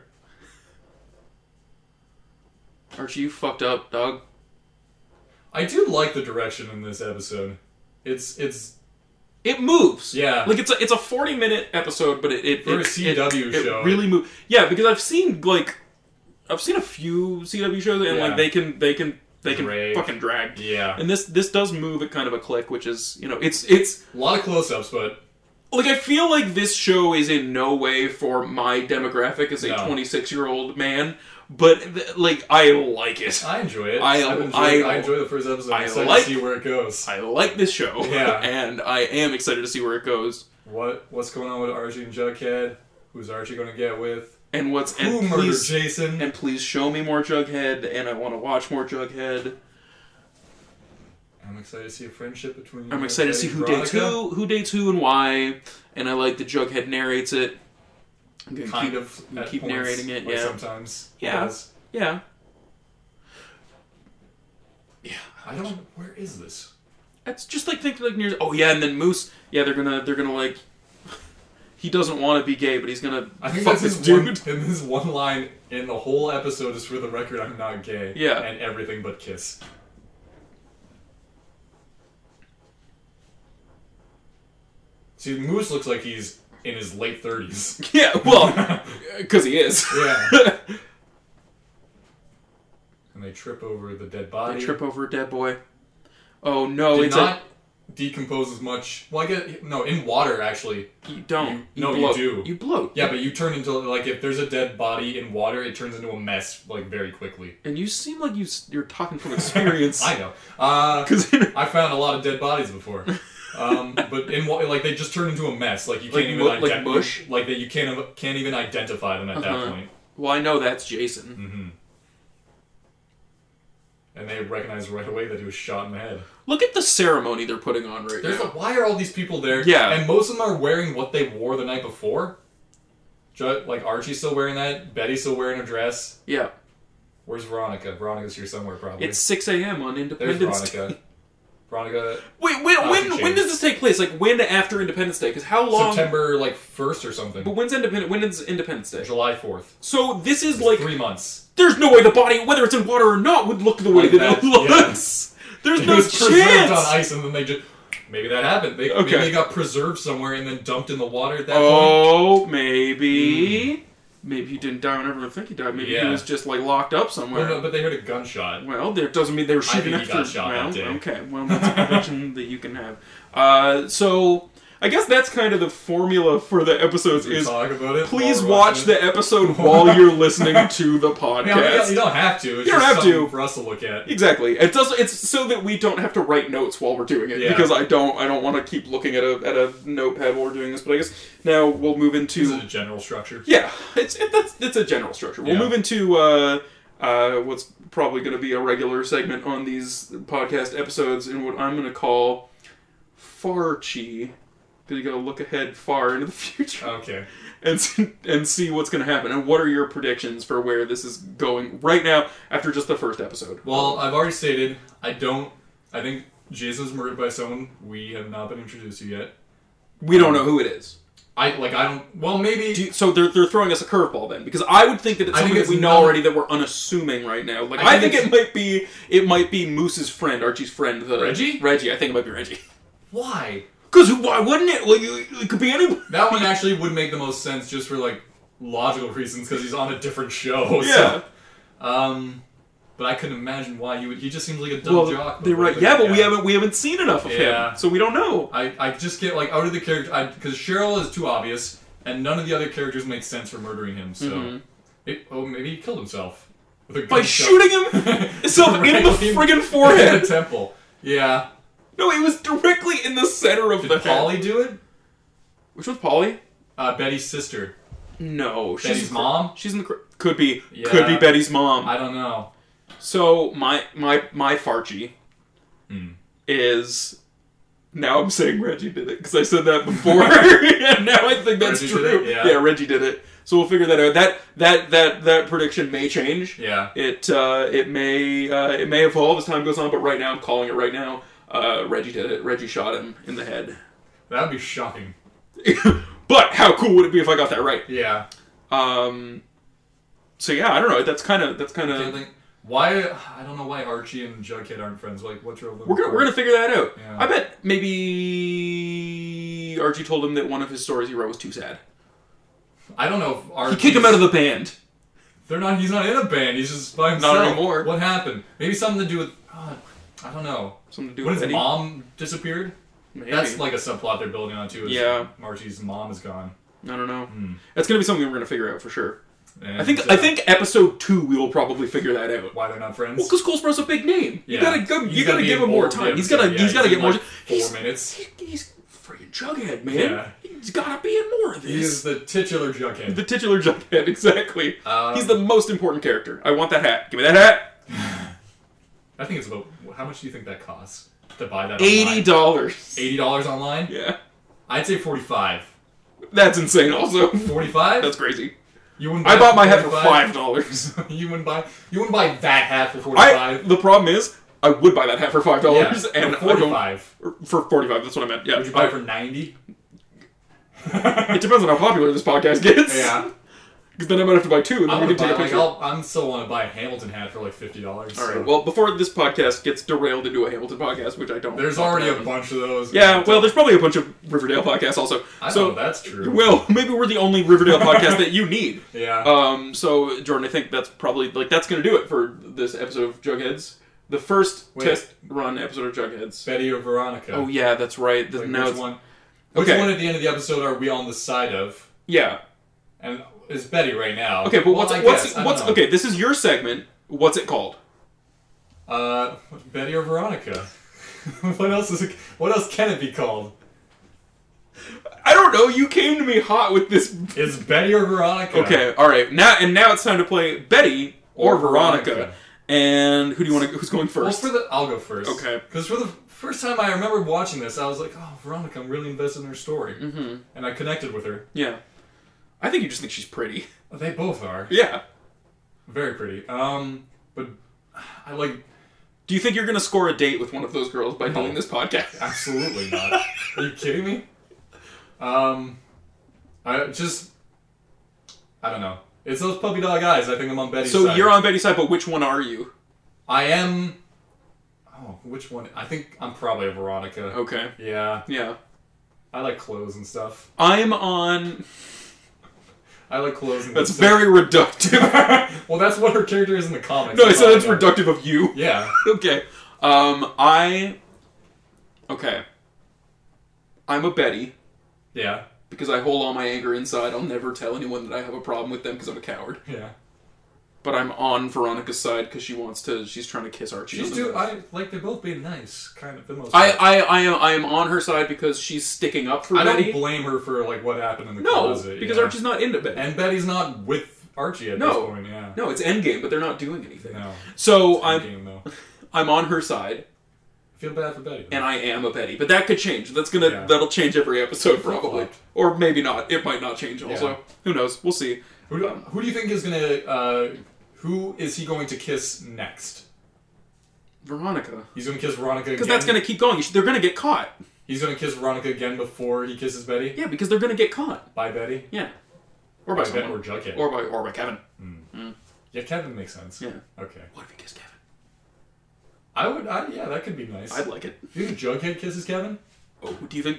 Archie, you fucked up, dog. I do like the direction in this episode. It's It moves. Yeah. Like, it's a 40-minute episode, but it For a CW show. It really moves. Yeah, because I've seen a few CW shows, and Yeah. like they can Drag. fucking drag. Yeah. And this does move at kind of a click, which is, it's A lot of close-ups, but like, I feel like this show is in no way for my demographic as a No. 26-year-old man, but I like it. I enjoy it. I enjoy the first episode. I'm I excited like- to see where it goes. I like this show. Yeah. And I am excited to see where it goes. What's going on with Archie and Jughead? Who's Archie going to get with? And Who murdered please, Jason? and please show me more Jughead, and I want to watch more Jughead. I'm excited to see a friendship between. I'm excited to see who dates who and why, and I like that Jughead narrates it. I'm gonna Kind keep, of. I'm at keep points, narrating it, like yeah. Sometimes. Yeah. Does. Yeah. I don't. Where is this? It's just like think like near. Oh yeah, and then Moose. Yeah, they're gonna like. He doesn't want to be gay, but he's gonna I think fuck that's this his dude. one. His one line in the whole episode is, "For the record, I'm not gay." Yeah. And everything but kiss. See, Moose looks like he's in his late 30s. Yeah, well, because he is. Yeah. And they trip over the dead body. They trip over a dead boy. Oh no, Did it's not decompose as much. Well, I get no in water actually. you don't. you bloat. do. You bloat. Yeah, but you turn into like if there's a dead body in water, it turns into a mess like very quickly. And you seem like you're talking from experience. I know. Because I found a lot of dead bodies before. But like they just turn into a mess. Like you can't Like mush? Like that you can't even identify them at that point. Well, I know that's Jason. And they recognize right away that he was shot in the head. Look at the ceremony they're putting on right now. Why are all these people there? Yeah. And most of them are wearing what they wore the night before. Like Archie's still wearing that. Betty's still wearing a dress. Yeah. Where's Veronica? Veronica's here somewhere, probably. It's 6 a.m. on Independence There's Day. Veronica. Veronica. Wait, when does this take place? Like, when after Independence Day? Because how long? September, 1st or something. But when is Independence Day? July 4th. So this is It's 3 months. There's no way the body, whether it's in water or not, would look the way that it looks. There's It no was preserved chance. on ice, and then they just... Maybe that happened. Maybe they got preserved somewhere and then dumped in the water at that point. Oh, maybe. Maybe he didn't die when everyone think he died. Maybe he was just locked up somewhere. Well, no, but they heard a gunshot. Well, that doesn't mean they were shooting I think he got shot that day. Okay, well, that's a prediction that you can have. So, I guess that's kind of the formula for the episodes is talk about it please while we're watch watching the episode while you're listening to the podcast. Yeah, you don't have to. It's You don't just have something to. for us to look at. Exactly. It's so that we don't have to write notes while we're doing it because I don't want to keep looking at a notepad while we're doing this. But I guess now we'll move into Is it a general structure? Yeah, it's a general structure. We'll move into what's probably going to be a regular segment on these podcast episodes, and what I'm going to call Farchi. Because you got to look ahead far into the future. Okay. And see what's going to happen. And what are your predictions for where this is going right now after just the first episode? Well, I've already stated, I think Jason's murdered by someone we have not been introduced to yet. We don't know who it is. I don't... Well, maybe... So they're throwing us a curveball then, because I would think that it's something that we know already that we're unassuming right now. Like I think it might be Moose's friend, Archie's friend, Reggie. I think it might be Reggie. Why? Because why wouldn't it? Like it could be anybody. That one actually would make the most sense just for logical reasons because he's on a different show. Yeah. So, but I couldn't imagine why you would. He just seems like a dumb jock. They're right. Yeah, but we haven't seen enough of him, so we don't know. I just get out of the character because Cheryl is too obvious, and none of the other characters make sense for murdering him. So, maybe he killed himself with a gun by shooting himself in the friggin' forehead in the temple. Yeah. No, it was directly in the center of the head. Did Polly do it? Which one's Polly? Betty's sister. No, Betty's mom. She's in the could be Betty's mom. I don't know. So my Farchi is now I'm saying Reggie did it because I said that before, and now I think that's Reggie true. Did it? Yeah, Reggie did it. So we'll figure that out. That prediction may change. Yeah. It may evolve as time goes on, but right now I'm calling it right now. Reggie did it. Reggie shot him in the head. That would be shocking. But how cool would it be if I got that right? Yeah. So yeah, I don't know. That's kind of why. I don't know why Archie and Jughead aren't friends. What drove them? We're gonna figure that out. Yeah. I bet maybe Archie told him that one of his stories he wrote was too sad. I don't know if Archie... He kicked him out of the band. He's not in a band. He's just by himself. Not anymore. What happened? Maybe something to do with... I don't know. Something to do when with his Eddie? mom disappeared? Maybe. That's a subplot they're building on too. Yeah. Archie's mom is gone. I don't know. That's gonna be something we're gonna figure out for sure. And I think episode 2 we will probably figure that out. Why they're not friends? Well, because Cole Sprout's a big name. Yeah. You gotta give him more time. He's gotta get more. 4 minutes. He's freaking Jughead, man. Yeah. He's gotta be in more of this. He is the titular Jughead. The titular Jughead, exactly. He's the most important character. I want that hat. Give me that hat. I think it's about... How much do you think that costs to buy that $80. $80 online? Yeah. I'd say $45. That's insane also. $45? That's crazy. You wouldn't buy I bought my hat for $45? $5. You wouldn't buy that hat for $45. The problem is, I would buy that hat for $5, Yeah, and for $45. For $45, that's what I meant. Yeah. Would you buy it for $90? It depends on how popular this podcast gets. Yeah. Because then I might have to buy 2, and then we can take a picture. I'm still want to buy a Hamilton hat for $50. All right. Well, before this podcast gets derailed into a Hamilton podcast, which I don't. There's already a bunch of those. Yeah. Well, there's probably a bunch of Riverdale podcasts also. I know that's true. Well, maybe we're the only Riverdale podcast that you need. Yeah. So Jordan, I think that's probably that's going to do it for this episode of Jugheads. The first test run episode of Jugheads. Betty or Veronica? Oh yeah, that's right. Which one? Which one at the end of the episode are we on the side of? Yeah. And it's Betty right now. Okay, but what's okay? This is your segment. What's it called? Betty or Veronica? What else can it be called? I don't know. You came to me hot with this. Is Betty or Veronica? Okay, all right. Now it's time to play Betty or Veronica. And who's going first? Well, I'll go first. Okay. Because for the first time I remember watching this, I was like, oh, Veronica, I'm really invested in her story. Mm-hmm. And I connected with her. Yeah. I think you just think she's pretty. They both are. Yeah. Very pretty. But I like... Do you think you're going to score a date with one of those girls by doing this podcast? Absolutely not. Are you kidding me? I don't know. It's those puppy dog eyes. I think I'm on Betty's side. So you're on Betty's side, but which one are you? I am... Oh, which one? I think I'm probably a Veronica. Okay. Yeah. Yeah. I like clothes and stuff. I'm on... I like clothes and That's stuff. very reductive. Well, that's what her character is in the comics. No, I said that's reductive of you. Yeah. Okay. Okay. I'm a Betty. Yeah. Because I hold all my anger inside. I'll never tell anyone that I have a problem with them because I'm a coward. Yeah. But I'm on Veronica's side because she's trying to kiss Archie. I like they're both being nice, kind of, for the most part. part. I am on her side because she's sticking up for Betty. I don't blame her for like what happened in the closet. No, because Archie's not into Betty. And Betty's not with Archie at this point, yeah. No, it's Endgame, but they're not doing anything. No. So though. I'm on her side. I feel bad for Betty. Though. And I am a Betty. But that could change. That'll change every episode, probably. Or maybe not. It might not change also. Yeah. Who knows? We'll see. Who do you think is gonna... who is he going to kiss next? Veronica. He's going to kiss Veronica again? Because that's going to keep going. They're going to get caught. He's going to kiss Veronica again before he kisses Betty? Yeah, because they're going to get caught. By Betty? Yeah. Or by Ben or Jughead. Or by Kevin. Yeah, Kevin makes sense. Yeah. Okay. What if he kissed Kevin? Yeah, that could be nice. I'd like it. Do you think Jughead kisses Kevin? Oh, do you think...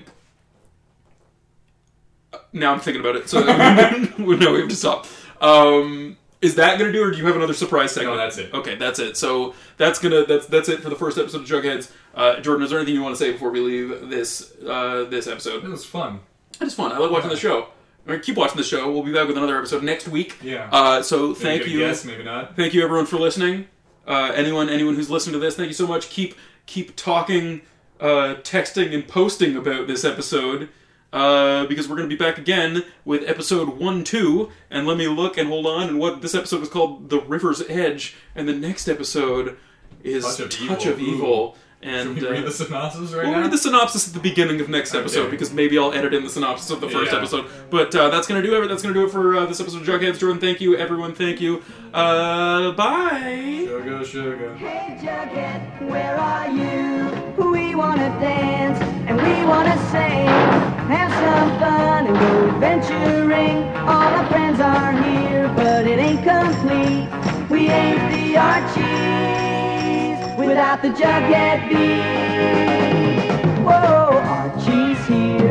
now I'm thinking about it, so no, we have to stop. Is that gonna do, or do you have another surprise segment? No, that's it. Okay, that's it. So that's it for the first episode of Jugheads. Jordan, is there anything you want to say before we leave this episode? It was fun. It was fun. I like watching the show. Keep watching the show. We'll be back with another episode next week. Yeah. So thank you. Yes, maybe not. Thank you everyone for listening. Anyone who's listening to this, thank you so much. Keep talking, texting, and posting about this episode. Because we're going to be back again with episode 1-2, and let me look and hold on, and what this episode was called The River's Edge, and the next episode is Touch of Evil. And, should we read the synopsis right now? We'll read the synopsis at the beginning of next episode, because maybe I'll edit in the synopsis of the first episode. But that's going to do it. That's going to do it for this episode of Jugheads. Jordan, thank you. Everyone, thank you. Bye! Sugar, sugar. Hey Jughead, where are you? We want to dance, and we want to sing. Have some fun and go adventuring. All our friends are here, but it ain't complete. We ain't the Archies without the Jughead beat. Whoa, Archie's here,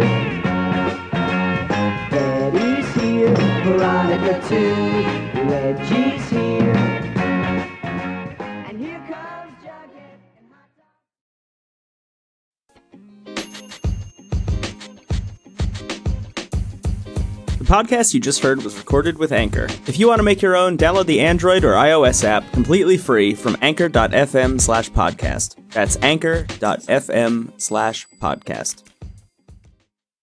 Betty's here, Veronica too, Reggie's here, and here comes Jughead and Hot Dog. The podcast you just heard was recorded with Anchor. If you want to make your own, download the Android or iOS app completely free from anchor.fm/podcast. That's anchor.fm/podcast.